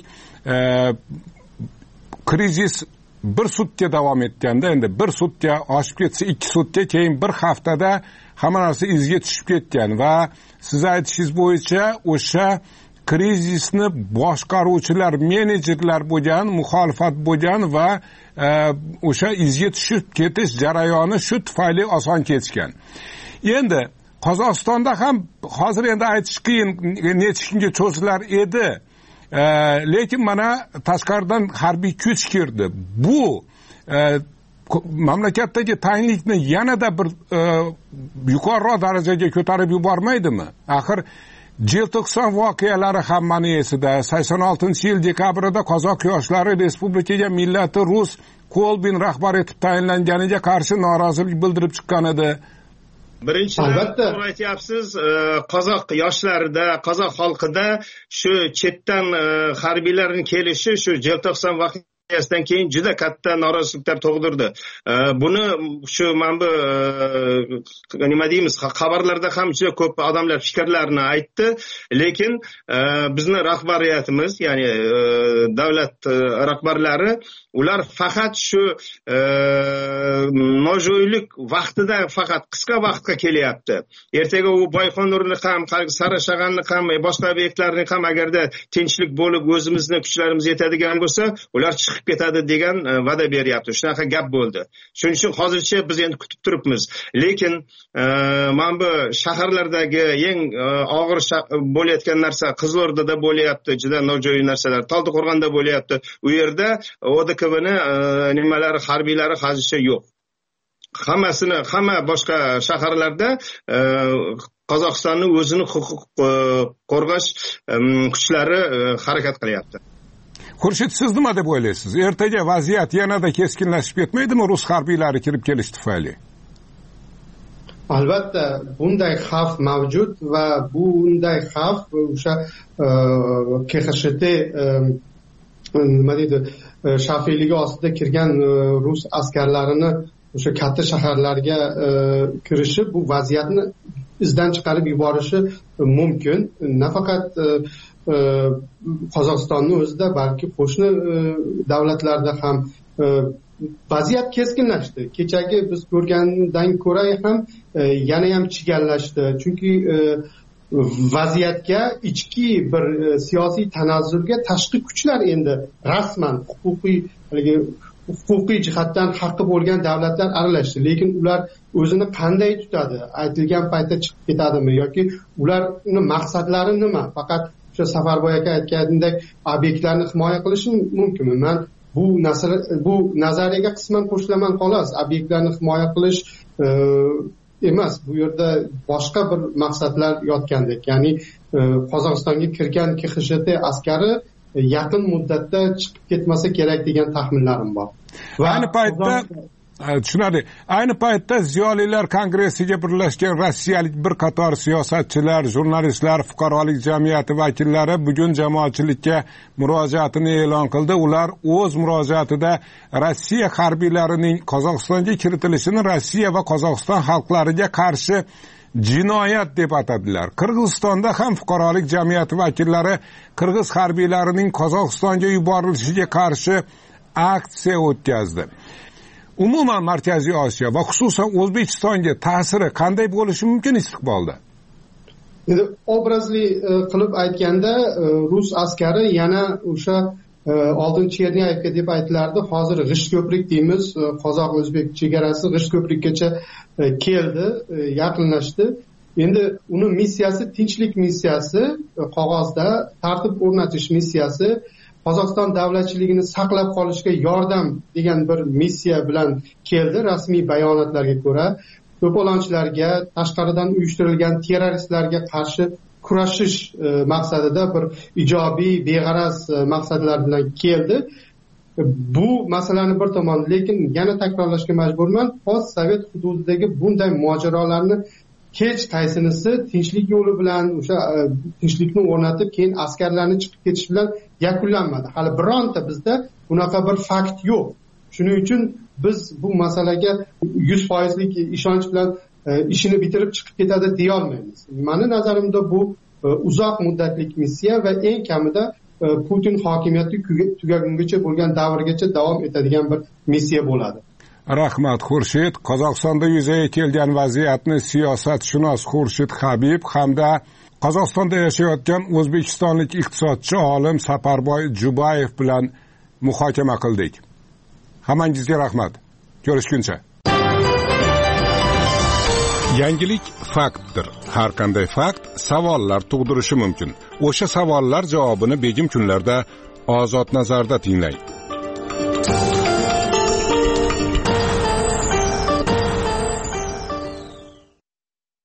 krizis bir sutka davom etganda, endi bir sutka oshib ketsa, 2 sutka, keyin bir haftada hamma narsa izga tushib ketgan va siz aytishingiz bo'yicha o'sha krizisni boshqaruvchilar, menejerlar bo'lgan, muxolifat bo'lgan va o'sha izga tushib ketish jarayoni shu tufayli oson kechgan. Endi Qozog'istonda ham hozir endi aytish qiyin, necha kunga cho'zilar edi. Lekin mana tashqaridan harbiy kuch kirdi. Bu mamlakatdagi tanglikni yanada bir yuqoriroq darajaga ko'tarib yubormaydimi? Axir Желтоқсан voqealari hammani esida. 86-yil dekabrida qozoq yoshlari respublikaga millati rus Kolbin rahbar etib tayinlanganiga qarshi norozilik bildirib chiqqan edi. Birinchidan to'g'ri aytyapsiz, qozoq yoshlarida, qozoq xalqida shu chetdan harbiylarning kelishi shu Желтоқсан voqeasidan keyin juda katta noroziliklar tug'dirdi. Buni shu mana bu nima deymiz, xabarlarda ham juda ko'p odamlar fikrlarini aytdi, lekin bizni rahbariyatimiz, ya'ni davlat rahbarlari, ular faqat shu nojo'ylik vaqtida faqat qisqa vaqtga kelyapti. Ertaga u Boyqonurni ham, Sarashag'anni ham, boshqa obyektlarni ham agarda tinchlik bo'lib o'zimizni kuchlarimiz yetadigan bo'lsa, ular chiqib ketadi degan va'da beryapti. Shunaqa gap bo'ldi. Shuning uchun hozircha biz endi kutib turibmiz. Lekin mana bu shaharlardagi eng og'ir bo'layotgan narsa Qizilordada bo'layapti, juda nojo'ya narsalar. Taldiqo'rg'onda bo'layapti. U yerda ODKBni nimalari, harbiylari hozircha yo'q. Hamma boshqa shaharlarda Qozog'istonni o'zini huquq qo'rg'ash kuchlari harakat qilyapti. Xurshid, siz nima deb o'ylaysiz? Ertaga vaziyat yanada keskinlashib ketmaydimi rus harbiylari kirib kelish tufayli? Albatta bunday xavf mavjud va bunday xavf o'sha KXSHT nima deydi, shafeligi ostida kirgan rus askarlarini o'sha katta shaharlarga kirishi bu vaziyatni izdan chiqarib yuborishi mumkin. Nafaqat Qozog'istonni o'zida, balki qo'shni davlatlarda ham vaziyat keskinlashdi. Kechagi biz ko'rgandan ko'ra ham yana ham chigallashdi. Chunki vaziyatga, ichki bir siyosiy tanazzulga tashqi kuchlar endi rasman huquqiy jihatdan haqqi bo'lgan davlatlar aralashdi. Lekin ular o'zini qanday tutadi? Aytilgan paytda chiqib ketadimi yoki ularning maqsadlari nima? Faqat o'sha Safarboy aka aytganidek obyektlarni himoya qilishi mumkinmi? Men bu nazariyaga qisman qo'shilaman xolos. Obyektlarni himoya qilish emas, bu yerda boshqa bir maqsadlar yotgandek. Ya'ni Qozog'istonga kirgan KXSHT askari yaqin muddatda chiqib ketmasa kerak degan taxminlarim bor. Va ayni paytda tushunadi. Ayni paytda Ziyolilar kongressiga birlashgan rossiyalik bir qator siyosatchilar, jurnalistlar, fuqarolik jamiyati vakillari bugun jamoatchilikka murojaatini e'lon qildi. Ular o'z murojaatida Rossiya harbiylarining Qozog'istonga kiritilishini Rossiya va Qozog'iston xalqlariga qarshi jinoyat deb atadilar. Qirg'izistonda ham fuqarolik jamiyati vakillari qirg'iz harbiylarining Qozog'istonga yuborilishiga qarshi aksiya o'tkazdi. Umuman Markaziy Osiyo va xususan O'zbekistonga ta'siri qanday bo'lishi mumkin istiqbolda? Endi obrazli qilib aytganda, rus askari yana o'sha oldin Cherniyevga deb aytilardi, hozir G'ishtko'prik deymiz, qozoq-o'zbek chegarasi G'ishtko'prikgacha keldi, yaqinlashdi. Endi uni missiyasi tinchlik missiyasi, qog'ozda tartib o'rnatish missiyasi, Qozog'iston davlatchiligini saqlab qolishga yordam degan bir missiya bilan keldi. Rasmiy bayonotlarga ko'ra, to'polonchilarga, tashqaridan uyushtirilgan terroristlarga qarshi kurashish maqsadida bir ijobiy, beg'araz maqsadlar bilan keldi. Bu masalani bir tomon, lekin yana takrorlashga majburman, post-sovet hududidagi bunday mojarolarni hech qaysinisi tinchlik yo'li bilan, o'sha tinchlikni o'rnatib, keyin askarlarni chiqib ketish bilan yakunlanmadi. Hali bironta bizda bunaqa bir fakt yo'q. Shuning uchun biz bu masalaga 100% ishonch bilan ishini bitirib chiqib ketadi deya olmaymiz. Meni nazarimda bu uzoq muddatlik missiya va eng kamida Putin hokimiyati tugagungacha bo'lgan davrgacha davom etadigan bir missiya bo'ladi. Rahmat Xurshid. Qozog'istonda yuzaga kelgan vaziyatni siyosatshunos Xurshid Habib hamda Qozog'istonda yashayotgan o'zbekistonlik iqtisodchi olim Saparboy Jubayev bilan muhokama qildik. Hammangizga rahmat. Ko'rishguncha. Yangilik faktdir. Har qanday fakt savollar tug'dirishi mumkin. O'sha savollar javobini begim kunlarda Ozod nazarda tinglang.